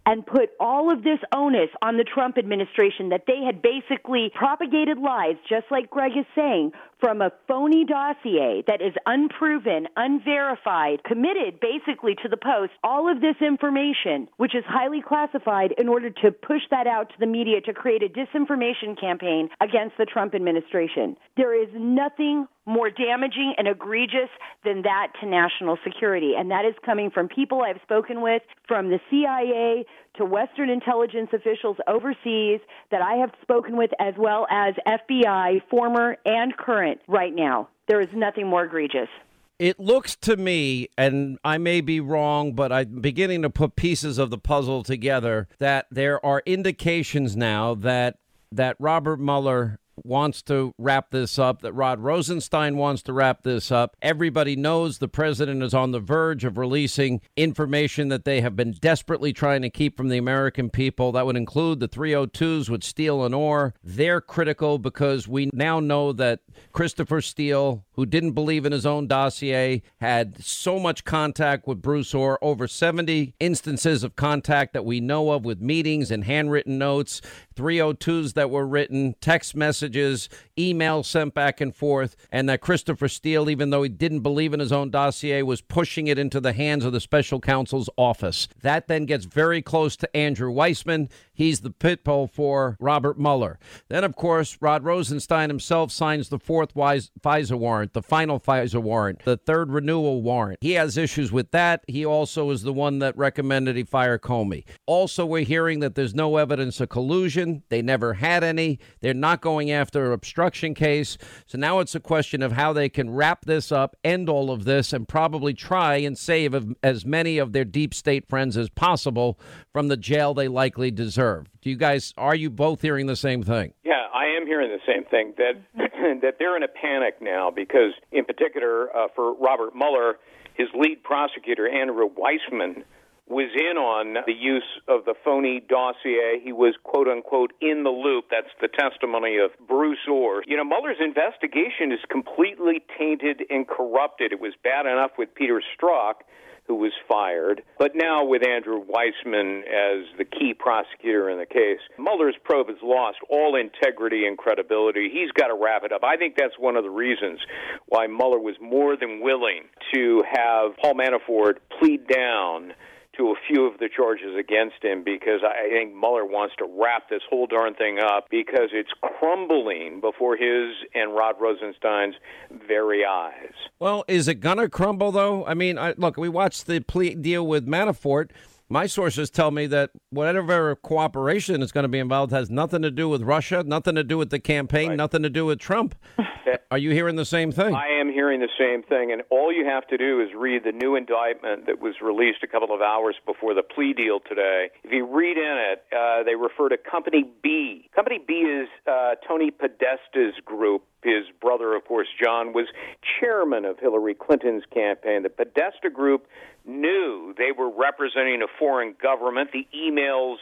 and put all of this onus on the Trump administration that they had basically propagated lies, just like Greg is saying, from a phony dossier that is unproven, unverified, committed basically to the Post, all of this information, which is highly classified, in order to push that out to the media to create a disinformation campaign against the Trump administration. There is nothing more damaging and egregious than that to national security. And that is coming from people I've spoken with, from the C I A to Western intelligence officials overseas that I have spoken with, as well as F B I, former and current, right now. There is nothing more egregious. It looks to me, and I may be wrong, but I'm beginning to put pieces of the puzzle together, that there are indications now that that Robert Mueller wants to wrap this up, that Rod Rosenstein wants to wrap this up. Everybody knows the president is on the verge of releasing information that they have been desperately trying to keep from the American people. That would include the three oh twos with Steele and Orr. They're critical because we now know that Christopher Steele, who didn't believe in his own dossier, had so much contact with Bruce Orr, over seventy instances of contact that we know of, with meetings and handwritten notes, three oh twos that were written, text messages, emails sent back and forth, and that Christopher Steele, even though he didn't believe in his own dossier, was pushing it into the hands of the special counsel's office. That then gets very close to Andrew Weissman. He's the pit bull for Robert Mueller. Then, of course, Rod Rosenstein himself signs the fourth FISA warrant, the final FISA warrant, the third renewal warrant. He has issues with that. He also is the one that recommended he fire Comey. Also, we're hearing that there's no evidence of collusion. They never had any. They're not going after an obstruction case. So now it's a question of how they can wrap this up, end all of this, and probably try and save as many of their deep state friends as possible from the jail they likely deserve. Do you guys, are you both hearing the same thing? Yeah, I am hearing the same thing, that that they're in a panic now because, in particular, uh, for Robert Mueller, his lead prosecutor, Andrew Weissman, was in on the use of the phony dossier. He was, quote unquote, in the loop. That's the testimony of Bruce Orr. You know, Mueller's investigation is completely tainted and corrupted. It was bad enough with Peter Strzok, who was fired, but now with Andrew Weissman as the key prosecutor in the case, Mueller's probe has lost all integrity and credibility. He's got to wrap it up. I think that's one of the reasons why Mueller was more than willing to have Paul Manafort plead down to a few of the charges against him, because I think Mueller wants to wrap this whole darn thing up because it's crumbling before his and Rod Rosenstein's very eyes. Well, is it going to crumble, though? I mean, I, look, we watched the plea deal with Manafort. My sources tell me that whatever cooperation is going to be involved has nothing to do with Russia, nothing to do with the campaign, right. Nothing to do with Trump. Are you hearing the same thing? I am hearing the same thing, and all you have to do is read the new indictment that was released a couple of hours before the plea deal today. If you read in it, uh, they refer to Company B. Company B is uh, Tony Podesta's group. His brother, of course, John, was chairman of Hillary Clinton's campaign. The Podesta Group knew they were representing a foreign government. The emails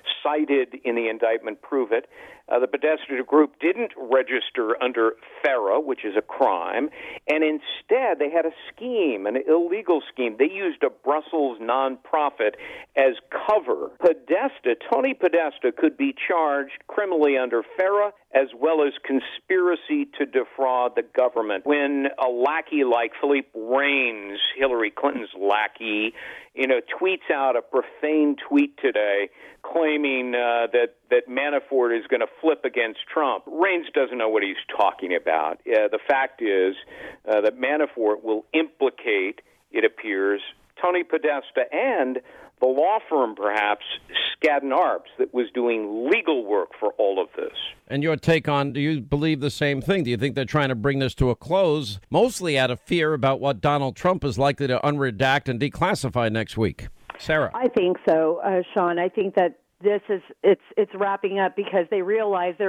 cited in the indictment prove it. Uh, the Podesta Group didn't register under FARA, which is a crime, and instead they had a scheme, an illegal scheme. They used a Brussels nonprofit as cover. Podesta, Tony Podesta, could be charged criminally under FARA as well as conspiracy to defraud the government. When a lackey like Philippe Reines, Hillary Clinton's lackey, you know, tweets out a profane tweet today claiming uh, that, that Manafort is going to flip against Trump, Reines doesn't know what he's talking about. Uh, the fact is uh, that Manafort will implicate, it appears, Tony Podesta and the law firm, perhaps, Skadden Arps, that was doing legal work for all of this. And your take on, do you believe the same thing? Do you think they're trying to bring this to a close, mostly out of fear about what Donald Trump is likely to unredact and declassify next week? Sarah? I think so, uh, Sean. I think that this is, it's it's wrapping up because they realize there is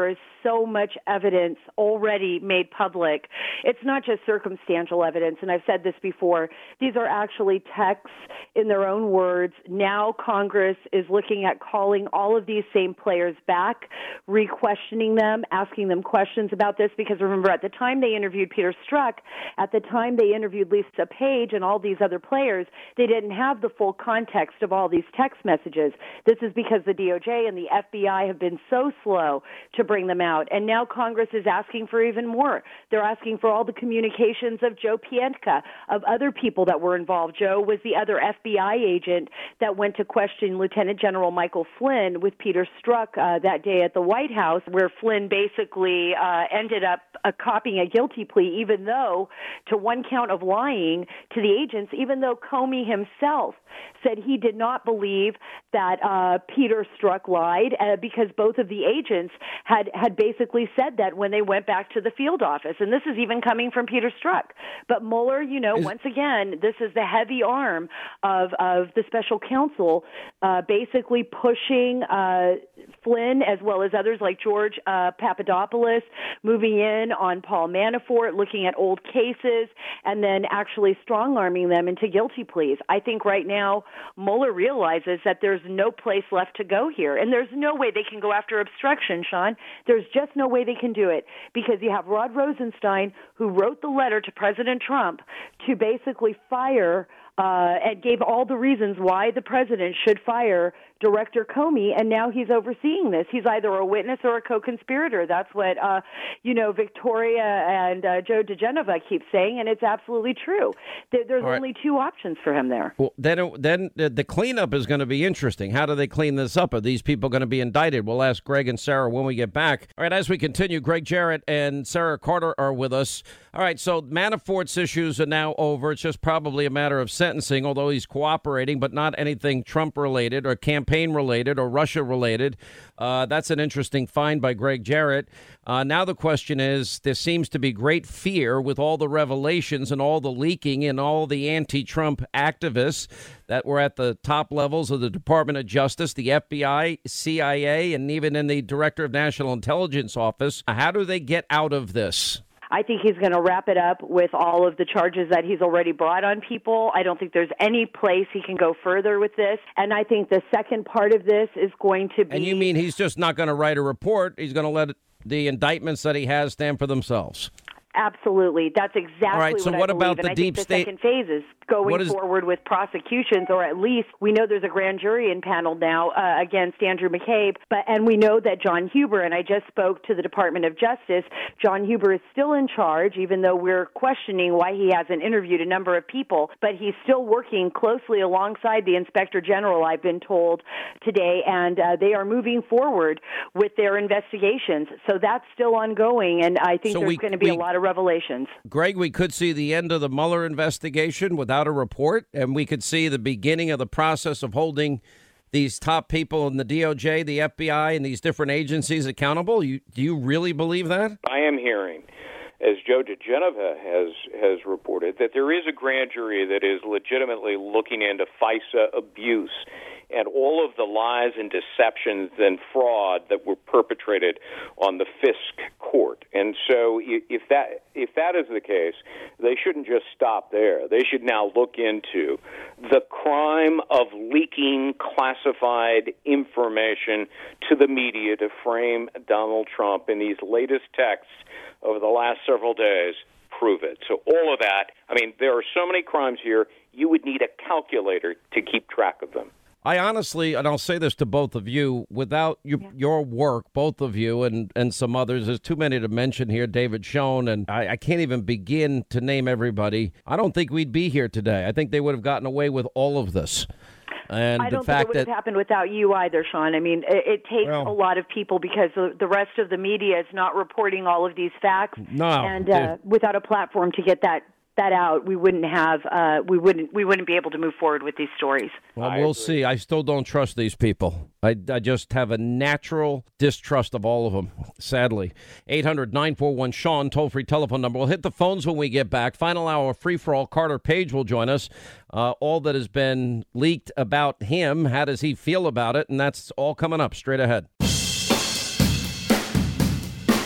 so much evidence already made public. It's not just circumstantial evidence, and I've said this before. These are actually texts in their own words. Now Congress is looking at calling all of these same players back, re-questioning them, asking them questions about this, because remember, at the time they interviewed Peter Strzok, at the time they interviewed Lisa Page and all these other players, they didn't have the full context of all these text messages. This is because the D O J and the F B I have been so slow to bring them out. And now Congress is asking for even more. They're asking for all the communications of Joe Pientka, of other people that were involved. Joe was the other F B I agent that went to question Lieutenant General Michael Flynn with Peter Strzok uh, that day at the White House, where Flynn basically uh, ended up uh, copying a guilty plea, even though to one count of lying to the agents, even though Comey himself said he did not believe that uh, Peter Strzok lied uh, because both of the agents had, had basically said that when they went back to the field office. And this is even coming from Peter Strzok. But Mueller, you know, is, once again, this is the heavy arm of, of the special counsel uh, basically pushing uh, Flynn as well as others like George uh, Papadopoulos, moving in on Paul Manafort, looking at old cases, and then actually strong-arming them into guilty pleas. I think right now Mueller realizes that there's no place left to go here, and there's no way they can go after obstruction, Sean. There's just no way they can do it, because you have Rod Rosenstein, who wrote the letter to President Trump to basically fire uh, and gave all the reasons why the president should fire Director Comey, and now he's overseeing this. He's either a witness or a co-conspirator. That's what, uh, you know, Victoria and uh, Joe DeGenova keep saying, and it's absolutely true. There's right. only two options for him there. Well, then, then the cleanup is going to be interesting. How do they clean this up? Are these people going to be indicted? We'll ask Greg and Sarah when we get back. All right, as we continue, Greg Jarrett and Sarah Carter are with us. All right, so Manafort's issues are now over. It's just probably a matter of sentencing, although he's cooperating, but not anything Trump-related or campaign-related or Russia-related. Uh, that's an interesting find by Greg Jarrett. Uh, now the question is, there seems to be great fear with all the revelations and all the leaking and all the anti-Trump activists that were at the top levels of the Department of Justice, the F B I, C I A, and even in the Director of National Intelligence Office. How do they get out of this? I think he's going to wrap it up with all of the charges that he's already brought on people. I don't think there's any place he can go further with this. And I think the second part of this is going to be... And you mean he's just not going to write a report? He's going to let the indictments that he has stand for themselves? Absolutely. That's exactly All right, so what, what I believe. about the and deep I think state? The second phase is going is... forward with prosecutions, or at least we know there's a grand jury impaneled now uh, against Andrew McCabe, but and we know that John Huber, and I just spoke to the Department of Justice, John Huber is still in charge, even though we're questioning why he hasn't interviewed a number of people, but he's still working closely alongside the Inspector General, I've been told today, and uh, they are moving forward with their investigations. So that's still ongoing, and I think so there's we, going to be we... a lot of revelations. Greg, we could see the end of the Mueller investigation without a report, and we could see the beginning of the process of holding these top people in the D O J, the F B I, and these different agencies accountable. You, do you really believe that? I am hearing, as Joe DeGenova has has reported, that there is a grand jury that is legitimately looking into FISA abuse and all of the lies and deceptions and fraud that were perpetrated on the Fisk court. And so if that if that is the case, they shouldn't just stop there. They should now look into the crime of leaking classified information to the media to frame Donald Trump in these latest texts over the last several days. Prove it. So all of that, I mean, there are so many crimes here, you would need a calculator to keep track of them. I honestly, and I'll say this to both of you, without you, yeah. your work, both of you and, and some others, there's too many to mention here, David Schoen, and I, I can't even begin to name everybody. I don't think we'd be here today. I think they would have gotten away with all of this. And I don't the fact think it would that, have happened without you either, Sean. I mean, it, it takes well, a lot of people because the, the rest of the media is not reporting all of these facts. No, and uh, without a platform to get that that out, we wouldn't have uh, we wouldn't we wouldn't be able to move forward with these stories. Well, we'll see. I still don't trust these people. I, I just have a natural distrust of all of them, sadly. eight hundred nine four one Sean, toll-free telephone number. We'll hit the phones when we get back. Final hour free-for-all. Carter Page will join us. Uh, all that has been leaked about him, how does he feel about it? And that's all coming up straight ahead.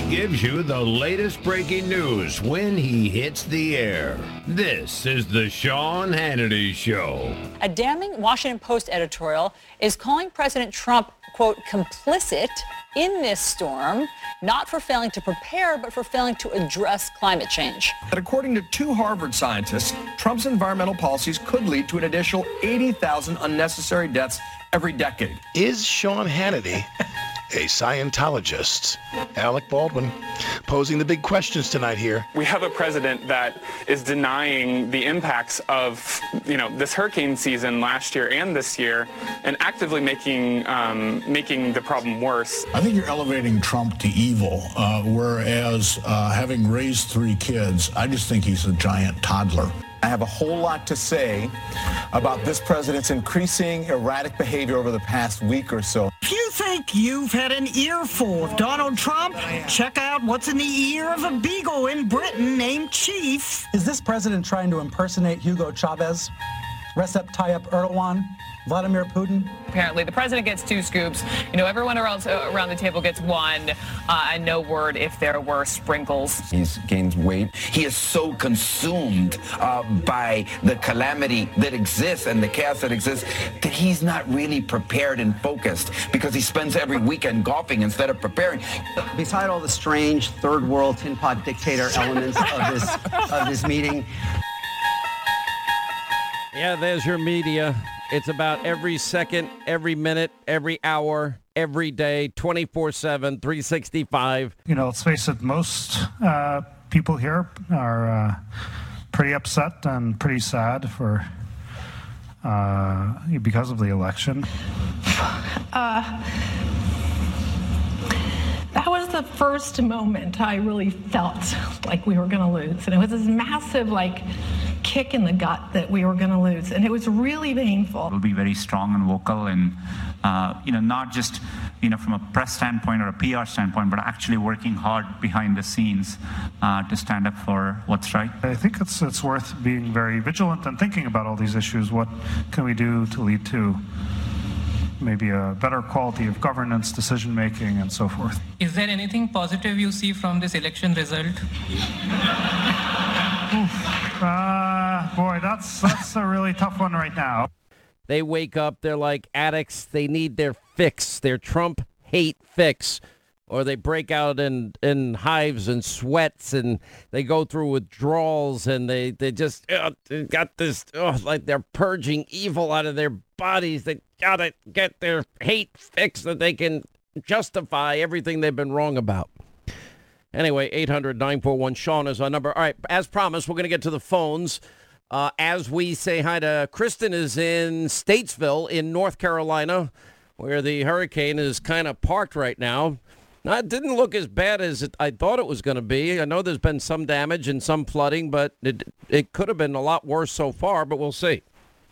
gives you the latest breaking news when he hits the air. This is the Sean Hannity Show. A damning Washington Post editorial is calling President Trump, quote, complicit in this storm, not for failing to prepare, but for failing to address climate change. But according to two Harvard scientists, Trump's environmental policies could lead to an additional eighty thousand unnecessary deaths every decade. Is Sean Hannity a Scientologist? Alec Baldwin posing the big questions tonight here. We have a president that is denying the impacts of, you know, this hurricane season last year and this year, and actively making um, making the problem worse. I think you're elevating Trump to evil, uh, whereas uh, having raised three kids, I just think he's a giant toddler. I have a whole lot to say about this president's increasing erratic behavior over the past week or so. If you think you've had an earful of Donald Trump, check out what's in the ear of a beagle in Britain named Chief. Is this president trying to impersonate Hugo Chavez, Recep Tayyip Erdogan, Vladimir Putin? Apparently, the president gets two scoops. You know, everyone around, uh, around the table gets one, uh, and no word if there were sprinkles. He's gained weight. He is so consumed uh, by the calamity that exists and the chaos that exists that he's not really prepared and focused because he spends every weekend golfing instead of preparing. Beside all the strange third world tin pot dictator elements of this of this meeting. Yeah, there's your media. It's about every second, every minute, every hour, every day, twenty-four seven, three sixty-five. You know, let's face it, most uh, people here are uh, pretty upset and pretty sad for uh, because of the election. Uh, that was the first moment I really felt like we were going to lose. And it was this massive, like, kick in the gut that we were going to lose, and it was really painful. We'll be very strong and vocal, and uh, you know, not just you know from a press standpoint or a P R standpoint, but actually working hard behind the scenes uh, to stand up for what's right. I think it's it's worth being very vigilant and thinking about all these issues. What can we do to lead to maybe a better quality of governance, decision making, and so forth? Is there anything positive you see from this election result? Uh, boy, that's that's a really tough one right now. They wake up, they're like addicts. They need their fix, their Trump hate fix. Or they break out in, in hives and sweats, and they go through withdrawals, and they, they just uh, they got this, uh, like they're purging evil out of their bodies. They got to get their hate fix so they can justify everything they've been wrong about. Anyway, eight hundred, nine four one, Sean is our number. All right, as promised, we're going to get to the phones. Uh, as we say hi to Kristen is in Statesville in North Carolina, where the hurricane is kind of parked right now. Now, it didn't look as bad as it, I thought it was going to be. I know there's been some damage and some flooding, but it, it could have been a lot worse so far, but we'll see.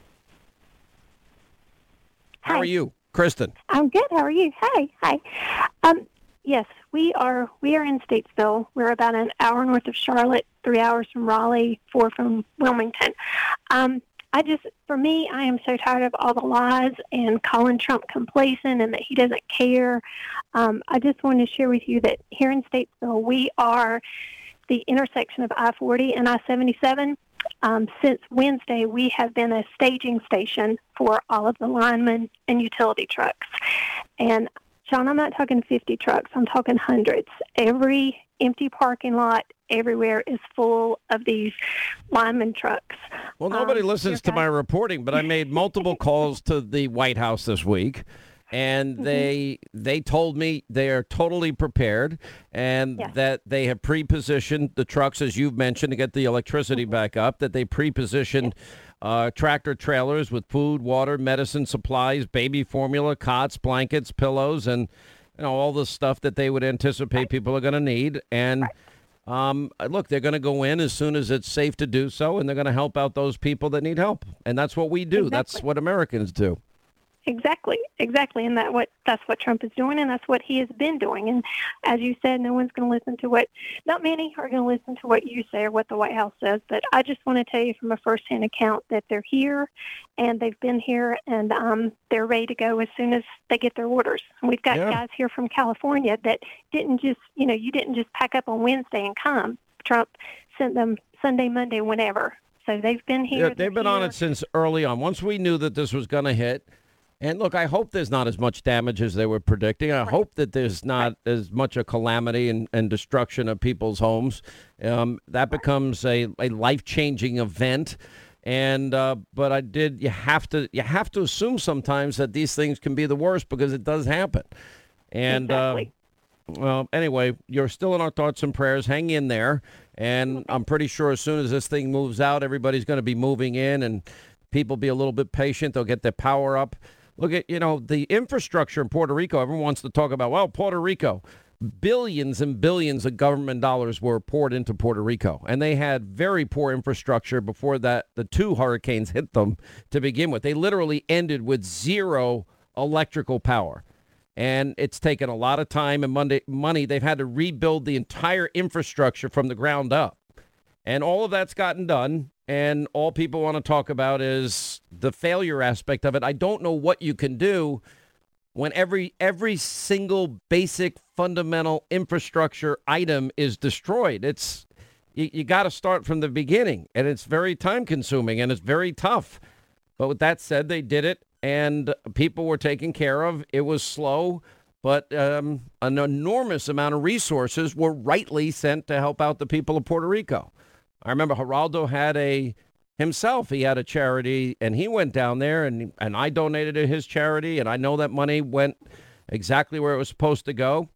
How Hi. are you, Kristen? I'm good. How are you? Hi. Hi. Um, yes, we are we are in Statesville. We're about an hour north of Charlotte, three hours from Raleigh, four from Wilmington. Um, I just, for me, I am so tired of all the lies and calling Trump complacent and that he doesn't care. Um, I just want to share with you that here in Statesville, we are the intersection of I forty and I seventy-seven. Um, since Wednesday, we have been a staging station for all of the linemen and utility trucks. And, Sean, I'm not talking fifty trucks. I'm talking hundreds. Every empty parking lot everywhere is full of these lineman trucks. Well, nobody um, listens to my reporting, but I made multiple calls to the White House this week, and mm-hmm. they they told me they are totally prepared and yes. that they have pre-positioned the trucks, as you've mentioned, to get the electricity mm-hmm. back up, that they pre-positioned yes. uh, tractor trailers with food, water, medicine, supplies, baby formula, cots, blankets, pillows, and you know all the stuff that they would anticipate right. people are going to need. And right. Um, look, they're going to go in as soon as it's safe to do so, and they're going to help out those people that need help. And that's what we do. Exactly. That's what Americans do. Exactly, exactly, and that what that's what Trump is doing, and that's what he has been doing. And as you said, no one's going to listen to what, not many are going to listen to what you say or what the White House says. But I just want to tell you from a firsthand account that they're here, and they've been here, and um, they're ready to go as soon as they get their orders. And we've got Yeah. guys here from California that didn't just, you know, you didn't just pack up on Wednesday and come. Trump sent them Sunday, Monday, whenever. So they've been here. Yeah, they've been on it since early on. Once we knew that this was going to hit. And look, I hope there's not as much damage as they were predicting. I hope that there's not as much a calamity and, and destruction of people's homes. Um, that becomes a, a life-changing event. And uh, but I did. You have to you have to assume sometimes that these things can be the worst because it does happen. And Exactly. uh, well, anyway, you're still in our thoughts and prayers. Hang in there. And I'm pretty sure as soon as this thing moves out, everybody's going to be moving in, and people be a little bit patient. They'll get their power up. Look at, you know, the infrastructure in Puerto Rico. Everyone wants to talk about, well, Puerto Rico. Billions and billions of government dollars were poured into Puerto Rico, and they had very poor infrastructure before that the two hurricanes hit them to begin with. They literally ended with zero electrical power, and it's taken a lot of time and Monday, money. They've had to rebuild the entire infrastructure from the ground up, and all of that's gotten done. And all people want to talk about is the failure aspect of it. I don't know what you can do when every every single basic fundamental infrastructure item is destroyed. It's you, you got to start from the beginning, and it's very time consuming and it's very tough. But with that said, they did it, and people were taken care of. It was slow, but um, an enormous amount of resources were rightly sent to help out the people of Puerto Rico. I remember Geraldo had a himself. He had a charity, and he went down there, and and I donated to his charity, and I know that money went exactly where it was supposed to go.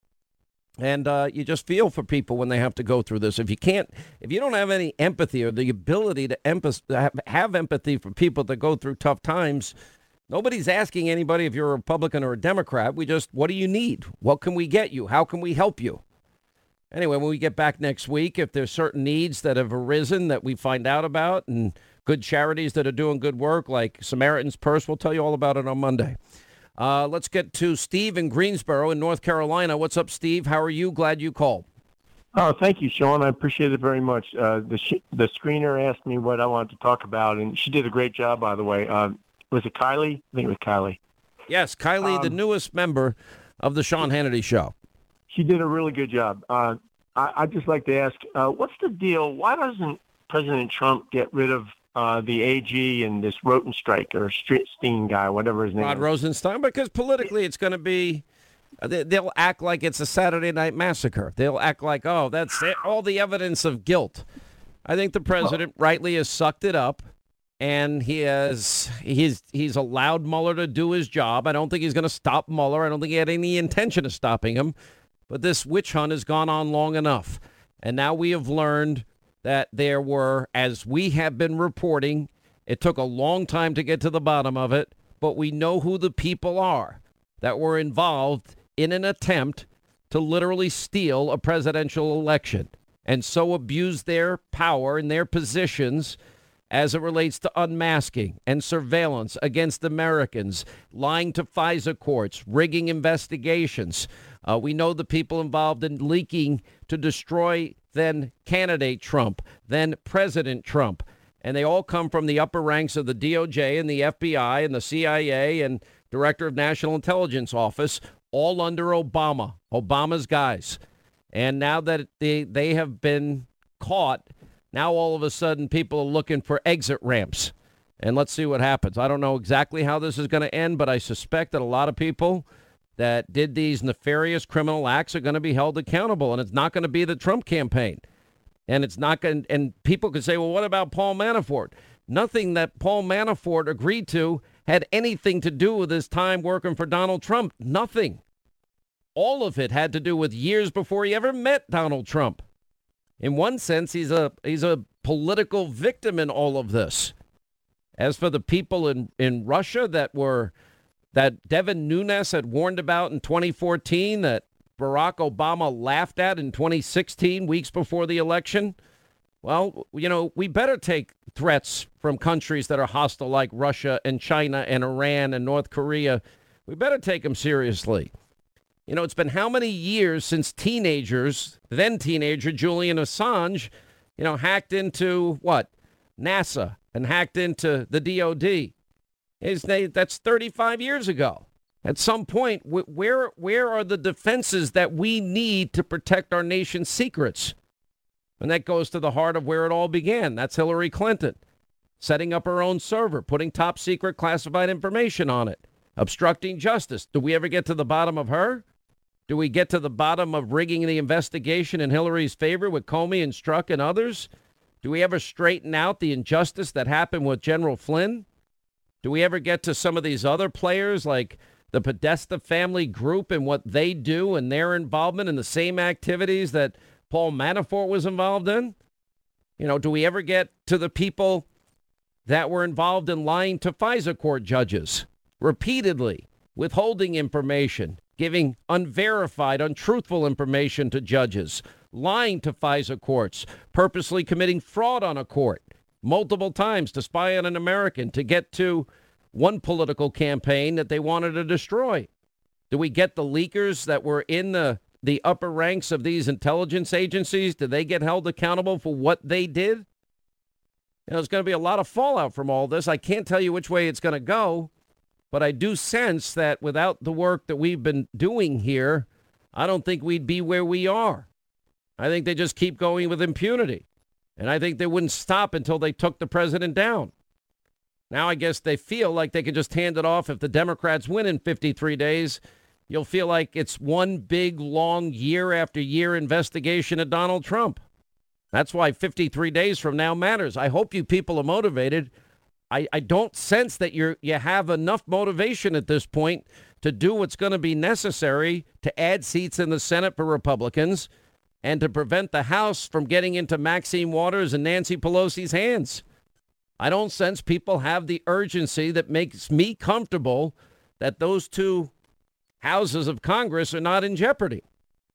And uh, you just feel for people when they have to go through this. If you can't, if you don't have any empathy or the ability to empath- have, have empathy for people that go through tough times, nobody's asking anybody if you're a Republican or a Democrat. We just, what do you need? What can we get you? How can we help you? Anyway, when we get back next week, if there's certain needs that have arisen that we find out about and good charities that are doing good work like Samaritan's Purse, we'll tell you all about it on Monday. Uh, let's get to Steve in Greensboro in North Carolina. What's up, Steve? How are you? Glad you called. Oh, thank you, Sean. I appreciate it very much. Uh, the sh- the screener asked me what I wanted to talk about, and she did a great job, by the way. Uh, was it Kylie? I think it was Kylie. Yes, Kylie, Um, the newest member of the Sean Hannity Show. She did a really good job. Uh, I, I'd just like to ask, uh, what's the deal? Why doesn't President Trump get rid of uh, the A G and this Rotenstreich or Steen guy, whatever his name Rod is? Rosenstein, because politically it's going to be, they- they'll act like it's a Saturday Night Massacre. They'll act like, oh, that's it, all the evidence of guilt. I think the president rightly has sucked it up, and he has he's he's allowed Mueller to do his job. I don't think he's going to stop Mueller. I don't think he had any intention of stopping him. But this witch hunt has gone on long enough. And now we have learned that there were, as we have been reporting, it took a long time to get to the bottom of it, but we know who the people are that were involved in an attempt to literally steal a presidential election and so abuse their power and their positions as it relates to unmasking and surveillance against Americans, lying to FISA courts, rigging investigations. Uh, we know the people involved in leaking to destroy then candidate Trump, then President Trump. And they all come from the upper ranks of the D O J and the F B I and the C I A and Director of National Intelligence Office, all under Obama, Obama's guys. And now that they, they have been caught, now all of a sudden people are looking for exit ramps. And let's see what happens. I don't know exactly how this is going to end, but I suspect that a lot of people that did these nefarious criminal acts are going to be held accountable, and it's not going to be the Trump campaign. And it's not going and people could say, well, what about Paul Manafort? Nothing that Paul Manafort agreed to had anything to do with his time working for Donald Trump. Nothing. All of it had to do with years before he ever met Donald Trump. In one sense, he's a he's a political victim in all of this. As for the people in, in Russia that were that Devin Nunes had warned about in twenty fourteen, that Barack Obama laughed at in twenty sixteen, weeks before the election, Well, you know, we better take threats from countries that are hostile like Russia and China and Iran and North Korea. We better take them seriously. You know, it's been how many years since teenagers, then teenager Julian Assange, you know, hacked into what? NASA and hacked into the D O D. His name, that's thirty-five years ago. At some point, where where are the defenses that we need to protect our nation's secrets? And that goes to the heart of where it all began. That's Hillary Clinton, setting up her own server, putting top secret classified information on it, obstructing justice. Do we ever get to the bottom of her? Do we get to the bottom of rigging the investigation in Hillary's favor with Comey and Strzok and others? Do we ever straighten out the injustice that happened with General Flynn? Do we ever get to some of these other players like the Podesta family group and what they do and their involvement in the same activities that Paul Manafort was involved in? You know, do we ever get to the people that were involved in lying to FISA court judges repeatedly, withholding information, giving unverified, untruthful information to judges, lying to FISA courts, purposely committing fraud on a court multiple times to spy on an American to get to one political campaign that they wanted to destroy? Do we get the leakers that were in the the upper ranks of these intelligence agencies? Do they get held accountable for what they did? You know, there's going to be a lot of fallout from all this. I can't tell you which way it's going to go, but I do sense that without the work that we've been doing here, I don't think we'd be where we are. I think they just keep going with impunity, and I think they wouldn't stop until they took the president down. Now I guess they feel like they could just hand it off if the Democrats win in fifty-three days. You'll feel like it's one big, long, year after year investigation of Donald Trump. That's why fifty-three days from now matters. I hope you people are motivated. I, I don't sense that you're you have enough motivation at this point to do what's going to be necessary to add seats in the Senate for Republicans and to prevent the House from getting into Maxine Waters and Nancy Pelosi's hands. I don't sense people have the urgency that makes me comfortable that those two houses of Congress are not in jeopardy.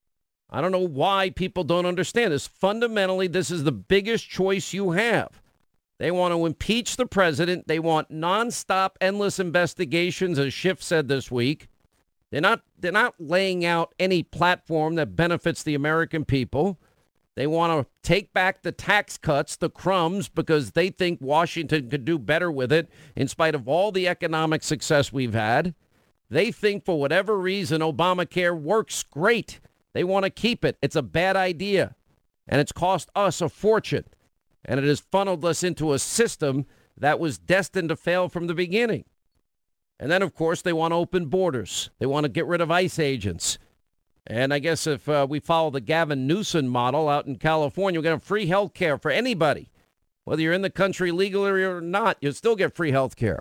I don't know why people don't understand this. Fundamentally, this is the biggest choice you have. They want to impeach the president. They want nonstop, endless investigations, as Schiff said this week. They're not, they're not laying out any platform that benefits the American people. They want to take back the tax cuts, the crumbs, because they think Washington could do better with it in spite of all the economic success we've had. They think for whatever reason Obamacare works great. They want to keep it. It's a bad idea, and it's cost us a fortune, and it has funneled us into a system that was destined to fail from the beginning. And then, of course, they want open borders. They want to get rid of ICE agents. And I guess if uh, we follow the Gavin Newsom model out in California, we're going to have free health care for anybody. Whether you're in the country legally or not, you'll still get free health care.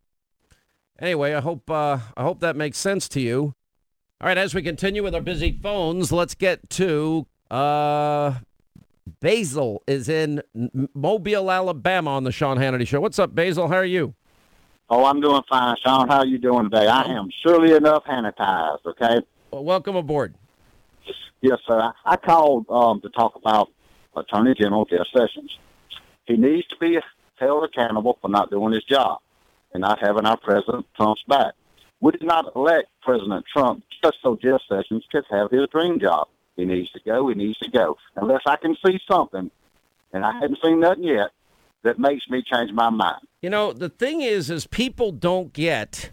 Anyway, I hope uh, I hope that makes sense to you. All right, as we continue with our busy phones, let's get to uh, Basil is in Mobile, Alabama on the Sean Hannity Show. What's up, Basil? How are you? Oh, I'm doing fine, Sean. How are you doing today? I am surely enough Hannitized, okay? Well, welcome aboard. Yes, sir. I, I called um, to talk about Attorney General Jeff Sessions. He needs to be held accountable for not doing his job and not having our President Trump's back. We did not elect President Trump just so Jeff Sessions could have his dream job. He needs to go. He needs to go. Unless I can see something, and I haven't seen nothing yet, that makes me change my mind. You know, the thing is, is people don't get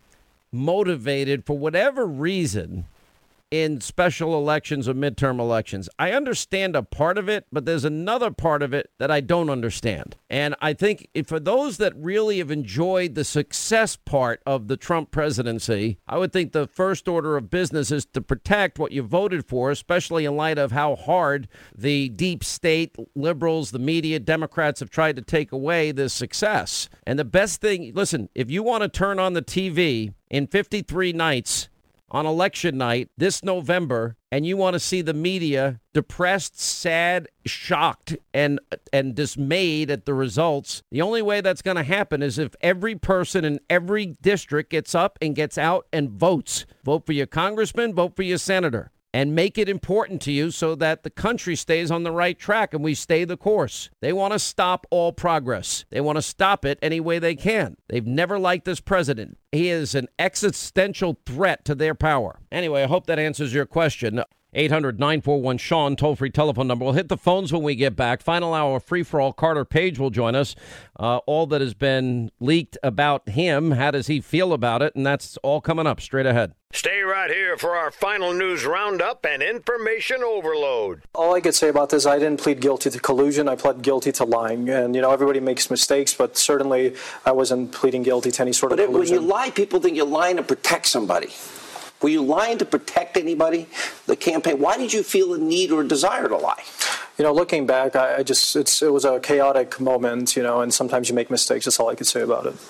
motivated for whatever reason in special elections or midterm elections. I understand a part of it, but there's another part of it that I don't understand. And I think if for those that really have enjoyed the success part of the Trump presidency, I would think the first order of business is to protect what you voted for, especially in light of how hard the deep state, liberals, the media, Democrats have tried to take away this success. And the best thing, listen, if you want to turn on the T V in fifty-three nights on election night this November, and you want to see the media depressed, sad, shocked, and and dismayed at the results, the only way that's going to happen is if every person in every district gets up and gets out and votes. Vote for your congressman, vote for your senator. and make it important to you so that the country stays on the right track and we stay the course. They want to stop all progress. They want to stop it any way they can. They've never liked this president. He is an existential threat to their power. Anyway, I hope that answers your question. eight hundred nine four one Sean, toll-free telephone number. We'll hit the phones when we get back. Final hour free-for-all. Carter Page will join us. Uh, all that has been leaked about him. How does he feel about it? And that's all coming up straight ahead. Stay right here for our final news roundup and information overload. All I could say about this, I didn't plead guilty to collusion. I pled guilty to lying. And, you know, everybody makes mistakes, but certainly I wasn't pleading guilty to any sort but of it, collusion. When you lie, people think you're lying to protect somebody. Were you lying to protect anybody? The campaign? Why did you feel a need or a desire to lie? You know, looking back, I, I just, it's, it was a chaotic moment, you know, and sometimes you make mistakes. That's all I could say about it.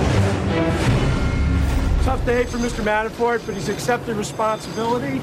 Tough day for Mister Manafort, but he's accepted responsibility,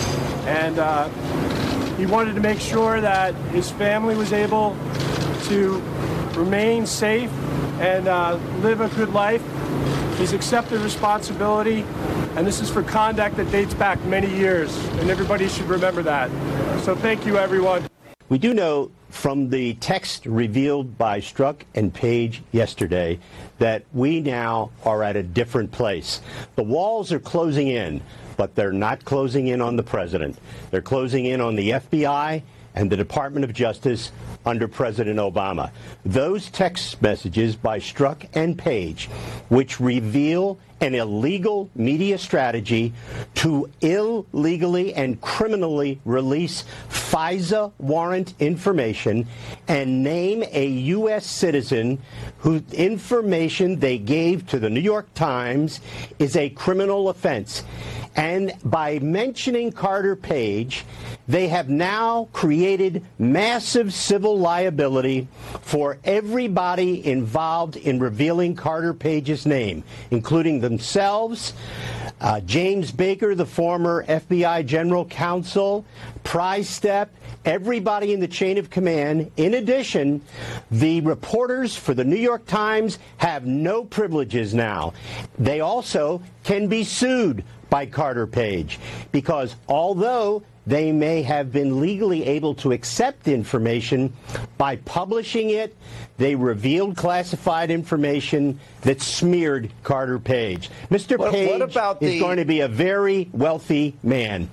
and uh, he wanted to make sure that his family was able to remain safe and uh, live a good life. He's accepted responsibility, and this is for conduct that dates back many years, and everybody should remember that. So thank you, everyone. We do know from the text revealed by Strzok and Page yesterday that we now are at a different place. The walls are closing in, but they're not closing in on the president. They're closing in on the F B I and the Department of Justice under President Obama. Those text messages by Strzok and Page, which reveal an illegal media strategy to illegally and criminally release FISA warrant information and name a U S citizen whose information they gave to the New York Times is a criminal offense. And by mentioning Carter Page, they have now created massive civil liability for everybody involved in revealing Carter Page's name, including themselves, uh, James Baker, the former F B I general counsel, Prize Step, everybody in the chain of command. In addition, the reporters for the New York Times have no privileges now. They also can be sued by Carter Page because although they may have been legally able to accept information, by publishing it, they revealed classified information that smeared Carter Page. Mister What- Page what about is the- going to be a very wealthy man.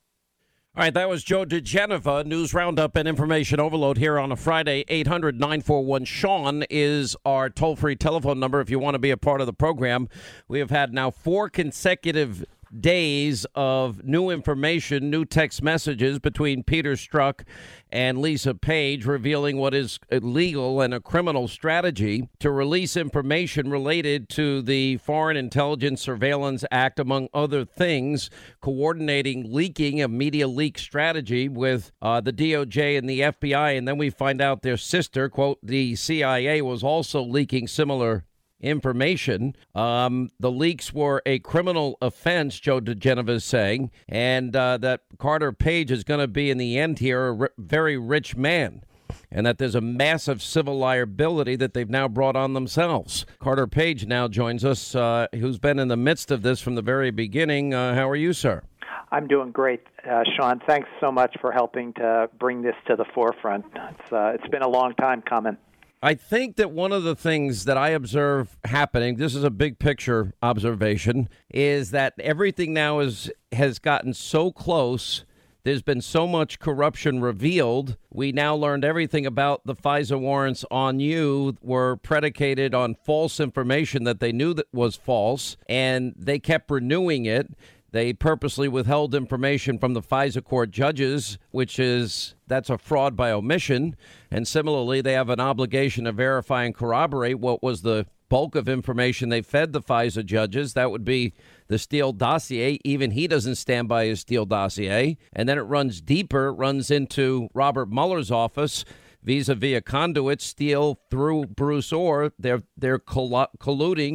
All right, that was Joe DeGeneva. News Roundup and Information Overload here on a Friday. eight hundred nine four one Sean is our toll-free telephone number if you want to be a part of the program. We have had now four consecutive days of new information, new text messages between Peter Strzok and Lisa Page revealing what is illegal and a criminal strategy to release information related to the Foreign Intelligence Surveillance Act, among other things, coordinating leaking a media leak strategy with uh, the D O J and the F B I. And then we find out their sister, quote, the C I A was also leaking similar information. Um, the leaks were a criminal offense, Joe DeGeneva is saying, and uh, that Carter Page is going to be, in the end here, a r- very rich man, and that there's a massive civil liability that they've now brought on themselves. Carter Page now joins us, uh, who's been in the midst of this from the very beginning. Uh, how are you, sir? I'm doing great, uh, Sean. Thanks so much for helping to bring this to the forefront. It's uh, it's been a long time coming. I think that one of the things that I observe happening, this is a big picture observation, is that everything now is has gotten so close. There's been so much corruption revealed. We now learned everything about the FISA warrants on you were predicated on false information that they knew that was false, and they kept renewing it. They purposely withheld information from the FISA court judges, which is, that's a fraud by omission. And similarly, they have an obligation to verify and corroborate what was the bulk of information they fed the FISA judges. That would be the Steele dossier. Even he doesn't stand by his Steele dossier. And then it runs deeper, it runs into Robert Mueller's office. Vis-a-vis a conduit, Steele through Bruce Orr, they're they're collu- colluding to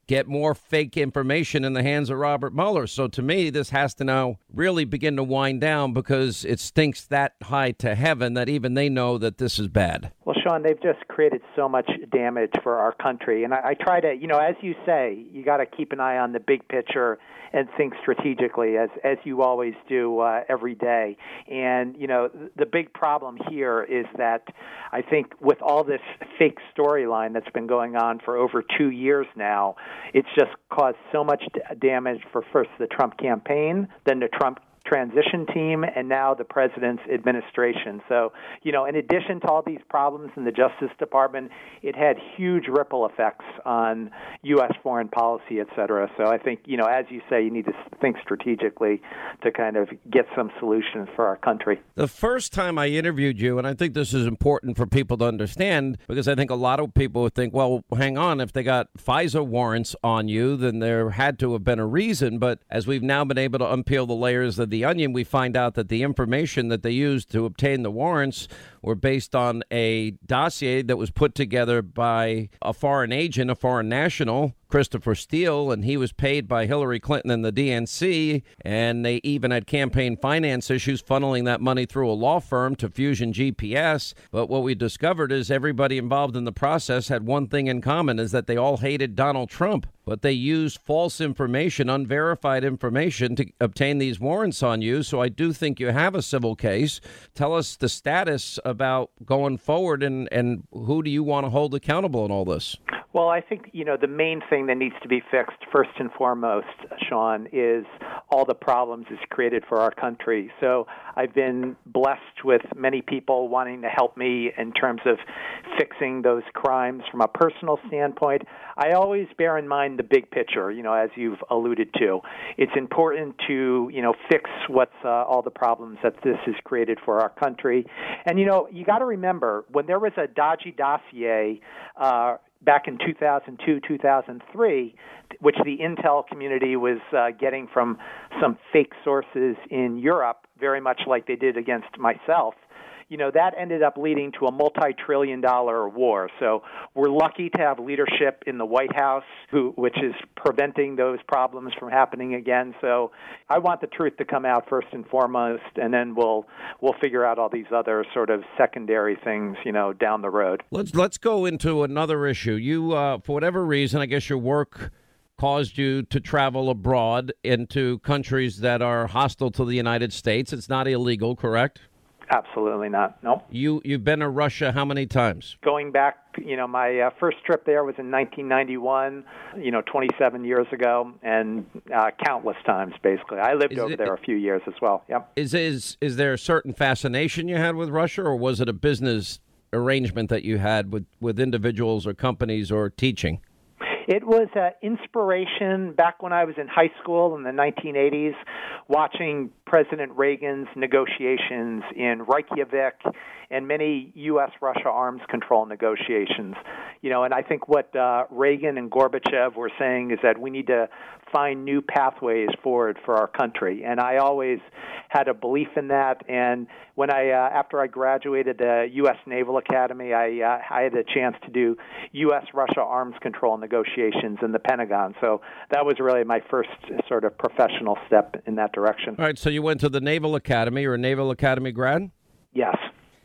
get more fake information in the hands of Robert Mueller. So to me, this has to now really begin to wind down because it stinks that high to heaven that even they know that this is bad. Well, Sean, they've just created so much damage for our country. And I, I try to, you know, as you say, you got to keep an eye on the big picture and think strategically, as as you always do uh, every day. And, you know, the big problem here is that I think with all this fake storyline that's been going on for over two years now, it's just caused so much damage for first the Trump campaign, then the Trump transition team, and now the president's administration. So, you know, in addition to all these problems in the Justice Department, it had huge ripple effects on U S foreign policy, et cetera. So I think, you know, as you say, you need to think strategically to kind of get some solutions for our country. The first time I interviewed you, and I think this is important for people to understand, because I think a lot of people would think, well, hang on, if they got FISA warrants on you, then there had to have been a reason. But as we've now been able to unpeel the layers of the onion, we find out that the information that they used to obtain the warrants were based on a dossier that was put together by a foreign agent, a foreign national, Christopher Steele, and he was paid by Hillary Clinton and the D N C, and they even had campaign finance issues funneling that money through a law firm to Fusion G P S. But what we discovered is everybody involved in the process had one thing in common, is that they all hated Donald Trump. But they used false information, unverified information, to obtain these warrants on you. So I do think you have a civil case. Tell us the status about going forward, and, and who do you want to hold accountable in all this? Well, I think, you know, the main thing that needs to be fixed, first and foremost, Sean, is all the problems it's created for our country. So I've been blessed with many people wanting to help me in terms of fixing those crimes from a personal standpoint. I always bear in mind the big picture, you know, as you've alluded to. It's important to, you know, fix what's uh, all the problems that this has created for our country. And, you know, you got to remember, when there was a dodgy dossier uh, back in two thousand two, two thousand three, which the intel community was uh, getting from some fake sources in Europe, very much like they did against myself, you know, that ended up leading to a multi-trillion dollar war. So we're lucky to have leadership in the White House, who, which is preventing those problems from happening again. So I want the truth to come out first and foremost, and then we'll we'll figure out all these other sort of secondary things, you know, down the road. Let's let's go into another issue. You, uh, for whatever reason, I guess your work caused you to travel abroad into countries that are hostile to the United States. It's not illegal, correct? Absolutely not. No. You, you've been to Russia how many times? Going back, you know, my uh, first trip there was in nineteen ninety-one, you know, twenty-seven years ago, and uh, countless times, basically. I lived Is over it- there a few years as well. Yep. Is, is, is there a certain fascination you had with Russia, or was it a business arrangement that you had with, with individuals or companies or teaching? It was uh, inspiration back when I was in high school in the nineteen eighties, watching President Reagan's negotiations in Reykjavik and many U S Russia arms control negotiations. You know, and I think what uh, Reagan and Gorbachev were saying is that we need to find new pathways forward for our country. And I always had a belief in that. And when I, uh, after I graduated the U S Naval Academy, I, uh, I had a chance to do U S Russia arms control negotiations in the Pentagon. So that was really my first sort of professional step in that direction. All right, so you went to the Naval Academy. You're a Naval Academy grad? Yes.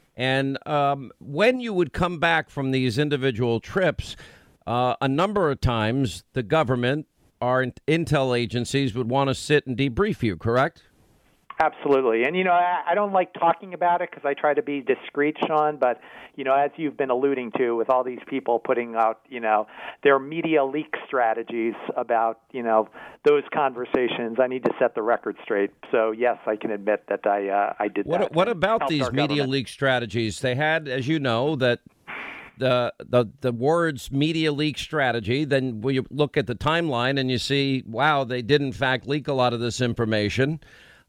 And um, when you would come back from these individual trips, uh, a number of times the government, our in- intel agencies would want to sit and debrief you, correct? Absolutely. And, you know, I, I don't like talking about it because I try to be discreet, Sean, but, you know, as you've been alluding to with all these people putting out, you know, their media leak strategies about, you know, those conversations, I need to set the record straight. So, yes, I can admit that I uh, I did What, that. what about Helped these our media government. leak strategies? They had, as you know, that the the the words media leak strategy, then when you look at the timeline and you see, wow, they did in fact leak a lot of this information.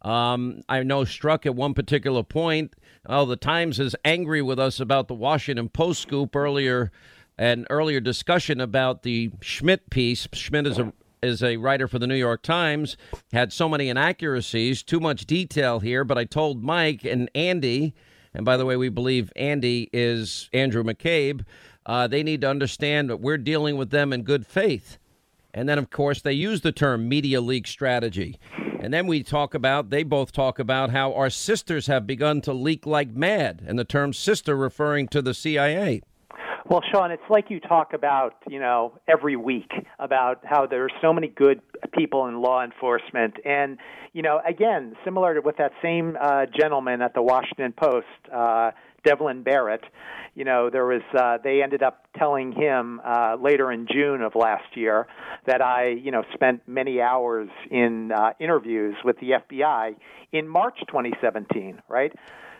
Um, I know Struck at one particular point, oh, the Times is angry with us about the Washington Post scoop earlier, an earlier discussion about the Schmidt piece. Schmidt is a is a writer for the New York Times, had so many inaccuracies, too much detail here, but I told Mike and Andy, and by the way, we believe Andy is Andrew McCabe, uh, they need to understand that we're dealing with them in good faith. And then, of course, they use the term media leak strategy. And then we talk about, they both talk about how our sisters have begun to leak like mad, and the term sister referring to the C I A. Well, Sean, it's like you talk about, you know, every week about how there are so many good people in law enforcement. And, you know, again, similar to with that same uh, gentleman at the Washington Post, uh, Devlin Barrett, you know, there was, uh, they ended up telling him uh, later in June of last year that I, you know, spent many hours in uh, interviews with the F B I in March twenty seventeen, right?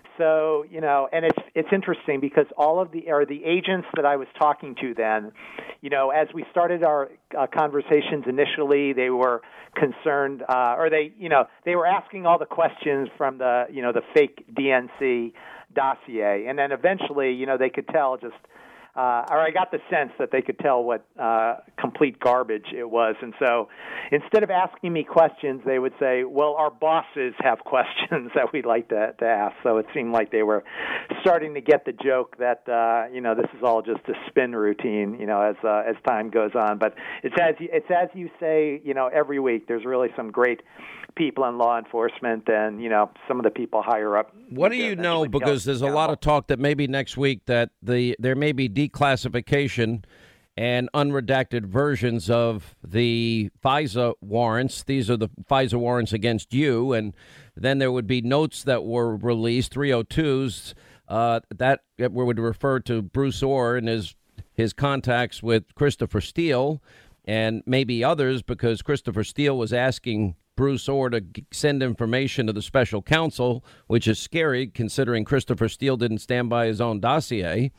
So, you know, and it's it's interesting because all of the or the agents that I was talking to then, you know, as we started our uh, conversations initially, they were concerned, uh, or they, you know, they were asking all the questions from the, you know, the fake D N C dossier, and then eventually, you know, they could tell just. Uh, or I got the sense that they could tell what uh, complete garbage it was. And so instead of asking me questions, they would say, well, our bosses have questions that we'd like to, to ask. So it seemed like they were starting to get the joke that, uh, you know, this is all just a spin routine, you know, as uh, as time goes on. But it's as, you, it's as you say, you know, every week there's really some great people in law enforcement and, you know, some of the people higher up. What do you know? Because there's a lot of talk that maybe next week that the there may be declassification and unredacted versions of the FISA warrants. These are the FISA warrants against you. And then there would be notes that were released, three oh twos, uh, that would refer to Bruce Ohr and his, his contacts with Christopher Steele and maybe others, because Christopher Steele was asking Bruce Ohr to send information to the special counsel, which is scary considering Christopher Steele didn't stand by his own dossier.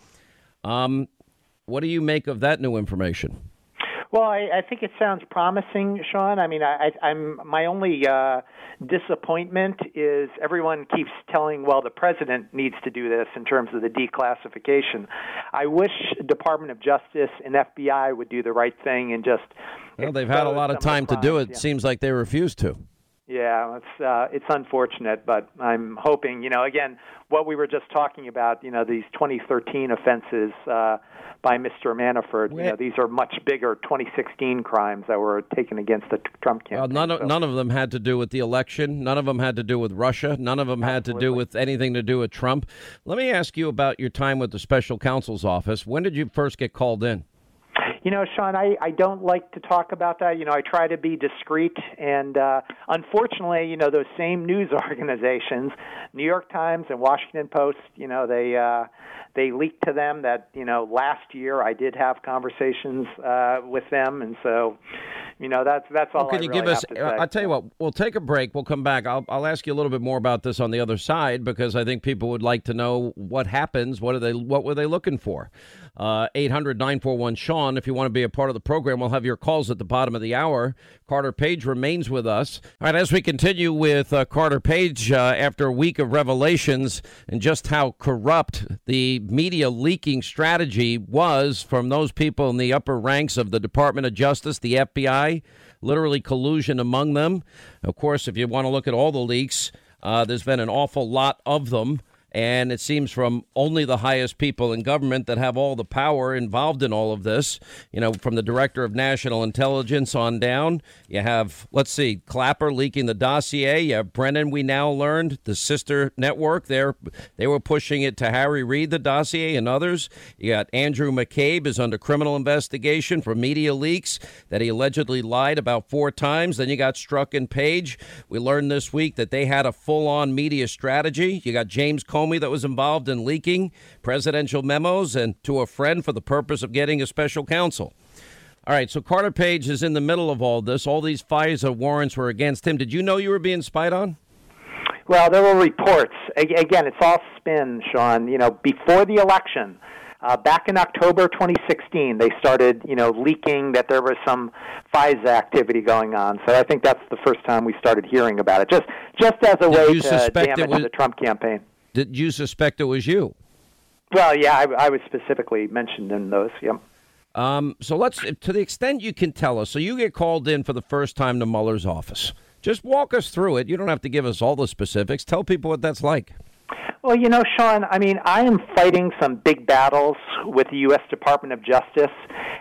Um, what do you make of that new information? Well, I, I think it sounds promising, Sean. I mean, I, I, I'm my only uh, disappointment is everyone keeps telling, well, the president needs to do this in terms of the declassification. I wish Department of Justice and F B I would do the right thing and just. Well, they've had a lot of time to do it. It seems like they refuse to. Yeah, it's uh, it's unfortunate, but I'm hoping, you know, again, what we were just talking about, you know, these twenty thirteen offenses uh, by Mister Manafort, you know, these are much bigger twenty sixteen crimes that were taken against the Trump campaign. Well, none of, so. none of them had to do with the election. None of them had to do with Russia. None of them had Absolutely. to do with anything to do with Trump. Let me ask you about your time with the special counsel's office. When did you first get called in? You know, Sean, I, I don't like to talk about that. You know, I try to be discreet. And uh, unfortunately, you know, those same news organizations, New York Times and Washington Post, you know, they uh, they leaked to them that, you know, last year I did have conversations uh, with them. And so, you know, that's that's all well, can I you really give us, have to say. I'll tell you what, we'll take a break. We'll come back. I'll, I'll ask you a little bit more about this on the other side, because I think people would like to know what happens. What are they? What were they looking for? Uh, eight hundred nine four one Sean, if you want to be a part of the program. We'll have your calls at the bottom of the hour. Carter Page remains with us. All right, as we continue with uh, Carter Page, uh, after a week of revelations and just how corrupt the media leaking strategy was from those people in the upper ranks of the Department of Justice, the F B I, literally collusion among them. Of course, if you want to look at all the leaks, uh, there's been an awful lot of them. And it seems from only the highest people in government that have all the power involved in all of this, you know, from the director of national intelligence on down. You have, let's see, Clapper leaking the dossier. You have Brennan, we now learned, the sister network. They're, they were pushing it to Harry Reid, the dossier, and others. You got Andrew McCabe is under criminal investigation for media leaks that he allegedly lied about four times. Then you got Strzok and Page. We learned this week that they had a full-on media strategy. You got James Comey that was involved in leaking presidential memos and to a friend for the purpose of getting a special counsel. All right, so Carter Page is in the middle of all this. All these FISA warrants were against him. Did you know you were being spied on? Well, there were reports. Again, it's all spin, Sean. You know, before the election, uh, back in October twenty sixteen, they started, you know, leaking that there was some FISA activity going on. So I think that's the first time we started hearing about it, just just as a way to damage was- the Trump campaign. Did you suspect it was you? Well, yeah, I, I was specifically mentioned in those, yep. Um, so let's, to the extent you can tell us, so you get called in for the first time to Mueller's office. Just walk us through it. You don't have to give us all the specifics. Tell people what that's like. Well, you know, Sean, I mean, I am fighting some big battles with the U S Department of Justice,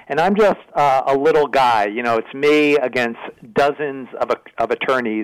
And I'm just uh, a little guy. You know, it's me against dozens of of attorneys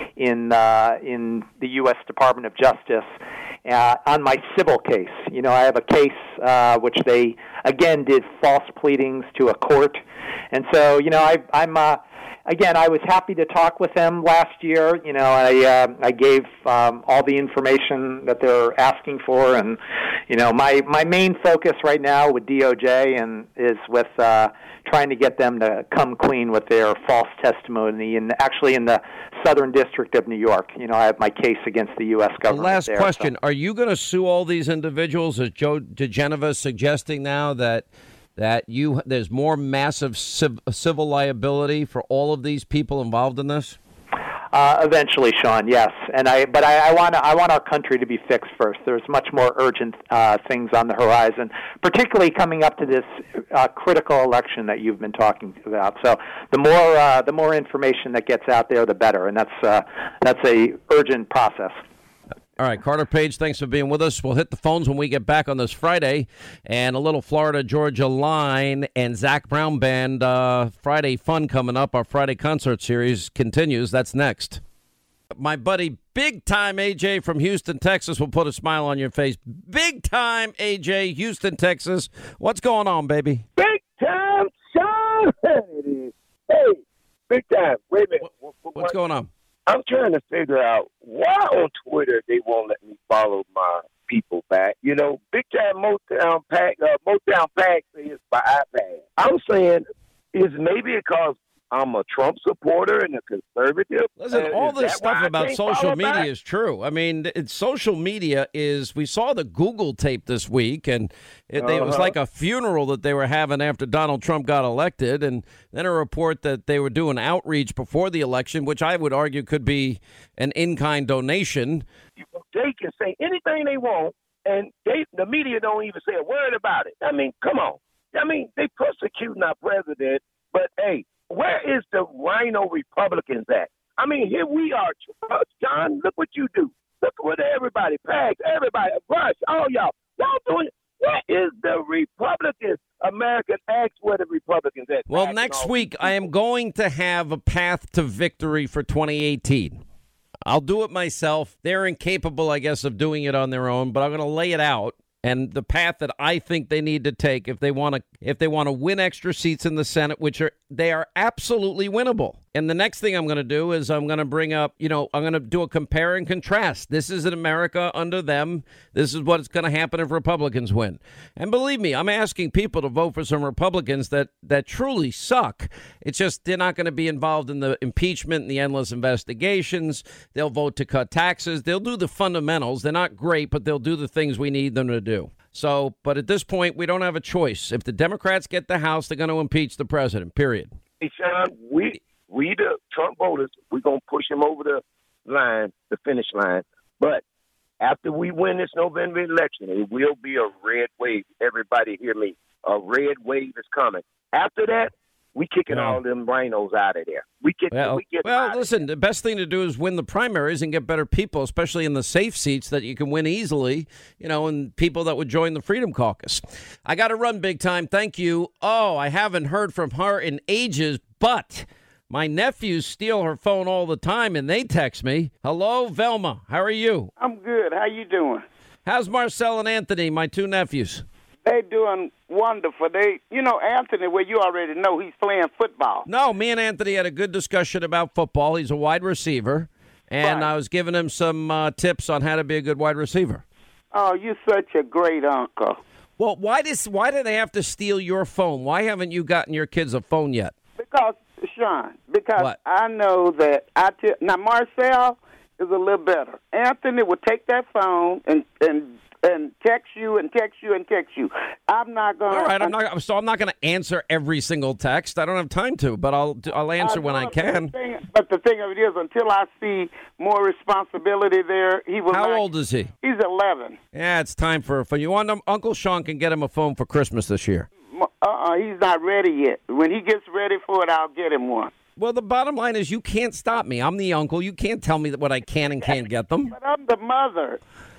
in uh, in the U S Department of Justice uh, on my civil case. You know, I have a case uh, which they again did false pleadings to a court, and so you know, I, I'm. Uh, Again, I was happy to talk with them last year. You know, I uh, I gave um, all the information that they're asking for, and you know, my, my main focus right now with D O J and is with uh, trying to get them to come clean with their false testimony, and actually in the Southern District of New York. You know, I have my case against the U S government. The last there, question: so. Are you going to sue all these individuals? Is Joe DeGeneva suggesting now that? That you there's more massive civ, civil liability for all of these people involved in this? Uh, eventually, Sean, yes, and I. But I, I want I want our country to be fixed first. There's much more urgent uh, things on the horizon, particularly coming up to this uh, critical election that you've been talking about. So the more uh, the more information that gets out there, the better, and that's uh, that's a urgent process. All right, Carter Page, thanks for being with us. We'll hit the phones when we get back on this Friday. And a little Florida-Georgia line and Zach Brown Band uh, Friday fun coming up. Our Friday concert series continues. That's next. My buddy, big-time A J from Houston, Texas, will put a smile on your face. Big-time A J, Houston, Texas. What's going on, baby? Big-time Sean Hannity. Hey, big time. Wait a minute. What, what's going on? I'm trying to figure out why on Twitter they won't let me follow my people back. You know, big time Motown Pack, uh, Motown Pack says by iPad. I'm saying is maybe because I'm a Trump supporter and a conservative. Listen, uh, all this stuff about social media back? is true. I mean, it's, social media is, we saw the Google tape this week, and it, uh-huh. it was like a funeral that they were having after Donald Trump got elected, and then a report that they were doing outreach before the election, which I would argue could be an in-kind donation. They can say anything they want, and they, the media don't even say a word about it. I mean, come on. I mean, they persecuting our president, but, hey, where is the rhino Republicans at? I mean, here we are, John. Look what you do. Look what everybody, Pags, everybody, Rush, all y'all. Y'all doing. Where is the Republicans? American acts where the Republicans at. Well, next week I am going to have a path to victory for twenty eighteen. I'll do it myself. They're incapable, I guess, of doing it on their own, but I'm going to lay it out. And the path that I think they need to take if they want to if they want to win extra seats in the Senate, which are they are absolutely winnable. And the next thing I'm going to do is I'm going to bring up, you know, I'm going to do a compare and contrast. This is in America under them. This is what's going to happen if Republicans win. And believe me, I'm asking people to vote for some Republicans that that truly suck. It's just they're not going to be involved in the impeachment and the endless investigations. They'll vote to cut taxes. They'll do the fundamentals. They're not great, but they'll do the things we need them to do. So, but at this point, we don't have a choice. If the Democrats get the House, they're going to impeach the president, period. Hey, Sean, we, we the Trump voters, we're going to push him over the line, the finish line. But after we win this November election, it will be a red wave. Everybody hear me. A red wave is coming. After that, we kicking Yeah. all them rhinos out of there. We get, Well, we get well listen, the best thing to do is win the primaries and get better people, especially in the safe seats that you can win easily, you know, and people that would join the Freedom Caucus. I got to run big time. Thank you. Oh, I haven't heard from her in ages, but my nephews steal her phone all the time, and they text me. Hello, Velma. How are you? I'm good. How you doing? How's Marcel and Anthony, my two nephews? They doing wonderful. They, you know, Anthony, well, you already know he's playing football. No, me and Anthony had a good discussion about football. He's a wide receiver, and Right. I was giving him some uh, tips on how to be a good wide receiver. Oh, you're such a great uncle. Well, why does why do they have to steal your phone? Why haven't you gotten your kids a phone yet? Because, Sean, because What? I know that I t- now Marcel is a little better. Anthony will take that phone and and and text you and text you and text you. I'm not going. All right, I'm not. So I'm not going to answer every single text. I don't have time to, but I'll I'll answer when I can. But the thing of it is, until I see more responsibility there, he will. How not, old is he? He's eleven. Yeah, it's time for a phone. You want him? Uncle Sean can get him a phone for Christmas this year. Uh-uh, he's not ready yet. When he gets ready for it, I'll get him one. Well, the bottom line is you can't stop me. I'm the uncle. You can't tell me what I can and can't get them. But I'm the mother.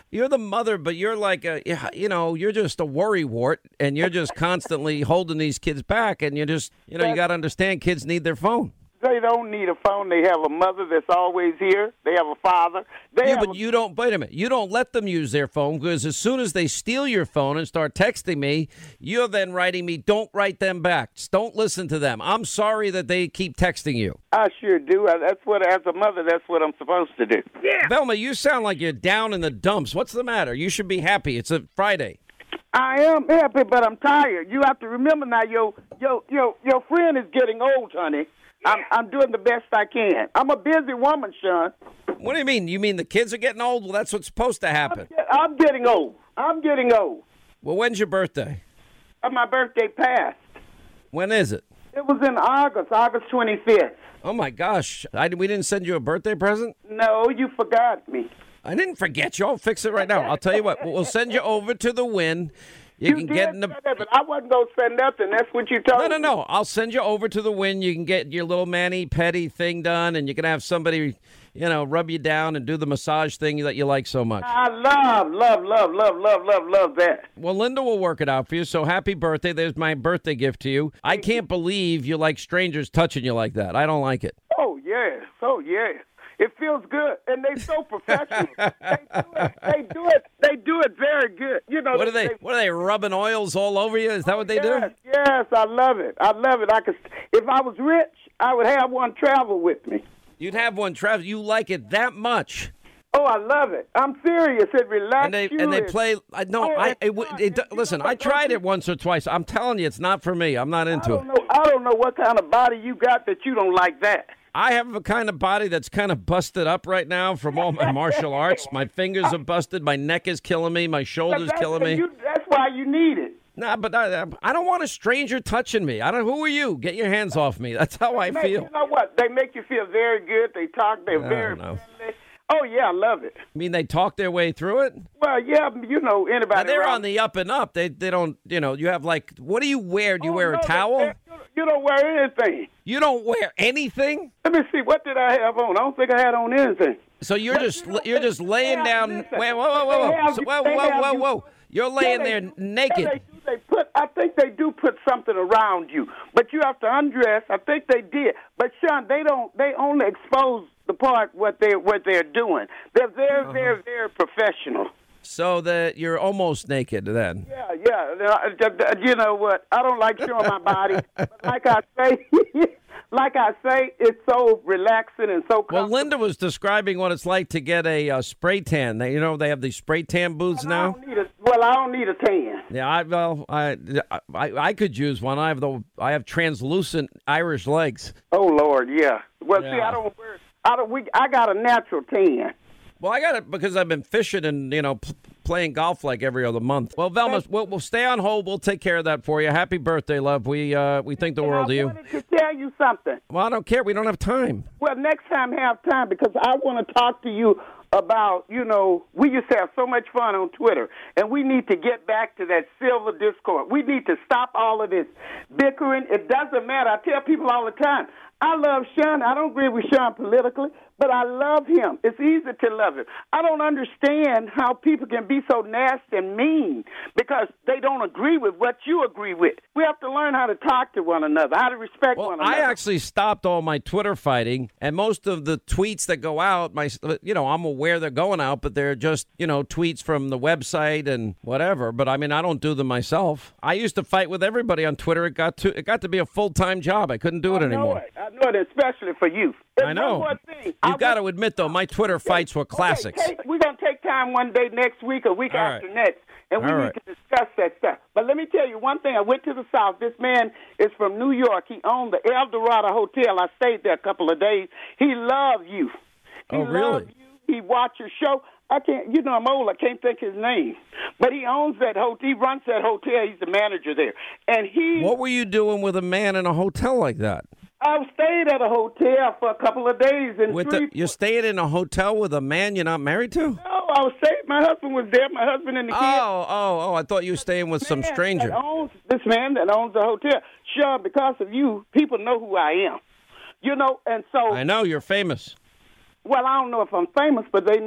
You're the mother, but you're like a, you know, you're just a worrywart, and you're just constantly holding these kids back, and you're just, you know, you got to understand kids need their phone. They don't need a phone. They have a mother that's always here. They have a father. They Yeah, have but you don't, wait a minute, you don't let them use their phone because as soon as they steal your phone and start texting me, you're then writing me, don't write them back. Just don't listen to them. I'm sorry that they keep texting you. I sure do. That's what, as a mother, that's what I'm supposed to do. Yeah. Velma, you sound like you're down in the dumps. What's the matter? You should be happy. It's a Friday. I am happy, but I'm tired. You have to remember now, your your your your friend is getting old, honey. I'm I'm doing the best I can. I'm a busy woman, Sean. What do you mean? You mean the kids are getting old? Well, that's what's supposed to happen. I'm, get, I'm getting old. I'm getting old. Well, when's your birthday? Uh, my birthday passed. When is it? It was in August, August twenty-fifth. Oh, my gosh. I, we didn't send you a birthday present? No, you forgot me. I didn't forget you. I'll fix it right now. I'll tell you what. We'll send you over to the Wynn. You, You can did get in the. say that, but I wasn't going to say nothing. That's what you told No, no, me. no. I'll send you over to the Wynn. You can get your little mani-pedi thing done, and you can have somebody, you know, rub you down and do the massage thing that you like so much. I love, love, love, love, love, love, love that. Well, Linda will work it out for you. So happy birthday. There's my birthday gift to you. I can't believe you like strangers touching you like that. I don't like it. Oh, yeah. Oh, yeah. It feels good, and they so professional. they do it. They do it. They do it very good. You know. What are they? What are they rubbing oils all over you? Is that what they do? Yes, yes, I love it. I love it. I could, if I was rich, I would have one travel with me. You'd have one travel. You like it that much. Oh, I love it. I'm serious. It relaxes And they you. and they It- play. I no. Oh, I it's it, w- it, listen. I tried it once or twice. I'm telling you, it's not for me. I'm not I into it. don't know. I don't know what kind of body you got that you don't like that. I have a kind of body that's kind of busted up right now from all my martial arts. My fingers are busted. My neck is killing me. My shoulders That's- killing me. you- that's why you need it. Nah, but I, I don't want a stranger touching me. I don't. Who are you? Get your hands off me. That's how I Make- feel. You know what? They make you feel very good. They talk. They're I very don't know. friendly. Oh yeah, I love it. I mean, they talk their way through it. Well, yeah, you know anybody. Now, they're around- on the up and up. They they don't. You know, you have like. What do you wear? Do you Oh, wear no, a they- towel? they- You don't wear anything. You don't wear anything. Let me see. What did I have on? I don't think I had on anything. So you're But just you know, you're just they laying have- down. listen, Wait, whoa, whoa, whoa, they whoa, have So- you- whoa, they whoa, have whoa, you- whoa! You're laying Yeah, there they- naked. yeah, they do. They put. I think they do put something around you, but you have to undress. I think they did. But Sean, they don't. They only expose the part what they what they're doing. They're very, Uh-huh. very, very professional. So that you're almost naked then. Yeah, yeah. Uh, You know what? I don't like showing my body, but like I say, like I say, it's so relaxing and so comfortable. Well, Linda was describing what it's like to get a uh, spray tan. They, you know, they have these spray tan booths I now. don't need a, well, I don't need a tan. Yeah, I well, I, I I could use one. I have the I have translucent Irish legs. Oh Lord, yeah. Well, see, Yeah. I don't wear. I don't. We. I got a natural tan. Well, I got it because I've been fishing and, you know, p- playing golf like every other month. Well, Velma, we'll, we'll stay on hold. We'll take care of that for you. Happy birthday, love. We uh, we think the And world I of you. wanted to tell you something. Well, I don't care. We don't have time. Well, next time have time because I want to talk to you about, you know, we used to have so much fun on Twitter, and we need to get back to that silver discord. We need to stop all of this bickering. It doesn't matter. I tell people all the time, I love Sean. I don't agree with Sean politically, but I love him. It's easy to love him. I don't understand how people can be so nasty and mean because they don't agree with what you agree with. We have to learn how to talk to one another, how to respect one another. I actually stopped all my Twitter fighting, and most of the tweets that go out, my, you know, I'm aware they're going out, but they're just, you know, tweets from the website and whatever. But I mean, I don't do them myself. I used to fight with everybody on Twitter. It got to it got to be a full time job. I couldn't do it I know anymore. it. I know it, especially for you. I know. One more thing. You've got to admit, though, my Twitter fights were classics. Okay, we're going to take time one day next week or week All after right. next, and we All need right. to discuss that stuff. But let me tell you one thing. I went to the South. This man is from New York. He owned the El Dorado Hotel. I stayed there a couple of days. He loved you. He Oh, really? loved you. He watched your show. I can't, you know, I'm old. I can't think his name. But he owns that hotel. He runs that hotel. He's the manager there. And he... What were you doing with a man in a hotel like that? I stayed at a hotel for a couple of days in With the, Shreveport. you're staying in a hotel with a man you're not married to? No, I was staying. My husband was there. My husband and the kids. Oh, oh, oh! I thought you were staying with some Man stranger. that owns, this man that owns the hotel. Sure, because of you, people know who I am. You know, and so, I know you're famous. well, I don't know if I'm famous, but they know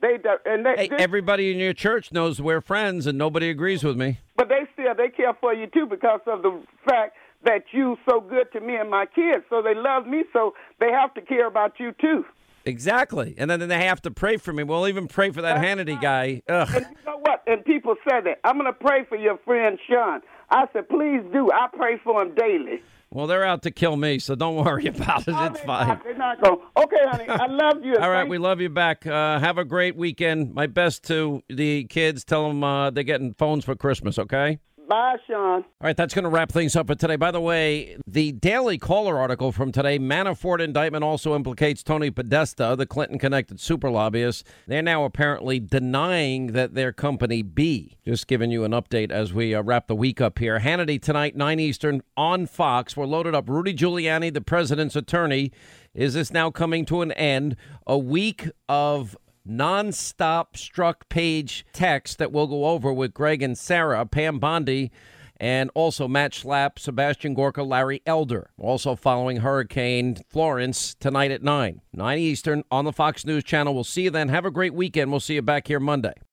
They do- and they, Hey, this, everybody in your church knows we're friends, and nobody agrees with me. but they still they care for you too because of the fact that you so good to me and my kids. So they love me, so they have to care about you too. Exactly. And then, then they have to pray for me. We'll even pray for that Hannity guy. Ugh. And you know what? And people say that. I'm going to pray for your friend Sean. I said, please do. I pray for him daily. Well, they're out to kill me, so don't worry about it. It's fine. They're not going. Okay, honey. I love you. All right, we love you back. Uh, have a great weekend. My best to the kids. Tell them uh, they're getting phones for Christmas, okay? Bye, Sean. All right, that's going to wrap things up for today. By the way, the Daily Caller article from today, Manafort indictment also implicates Tony Podesta, the Clinton-connected super lobbyist. They're now apparently denying that their company B. Just giving you an update as we uh, wrap the week up here. Hannity tonight, nine Eastern, on Fox. We're loaded up. Rudy Giuliani, the president's attorney. Is this now coming to an end? A week of non-stop struck page text that we'll go over with Greg and Sarah, Pam Bondi, and also Matt Schlapp, Sebastian Gorka, Larry Elder. Also following Hurricane Florence tonight at nine. nine Eastern on the Fox News Channel. We'll see you then. Have a great weekend. We'll see you back here Monday.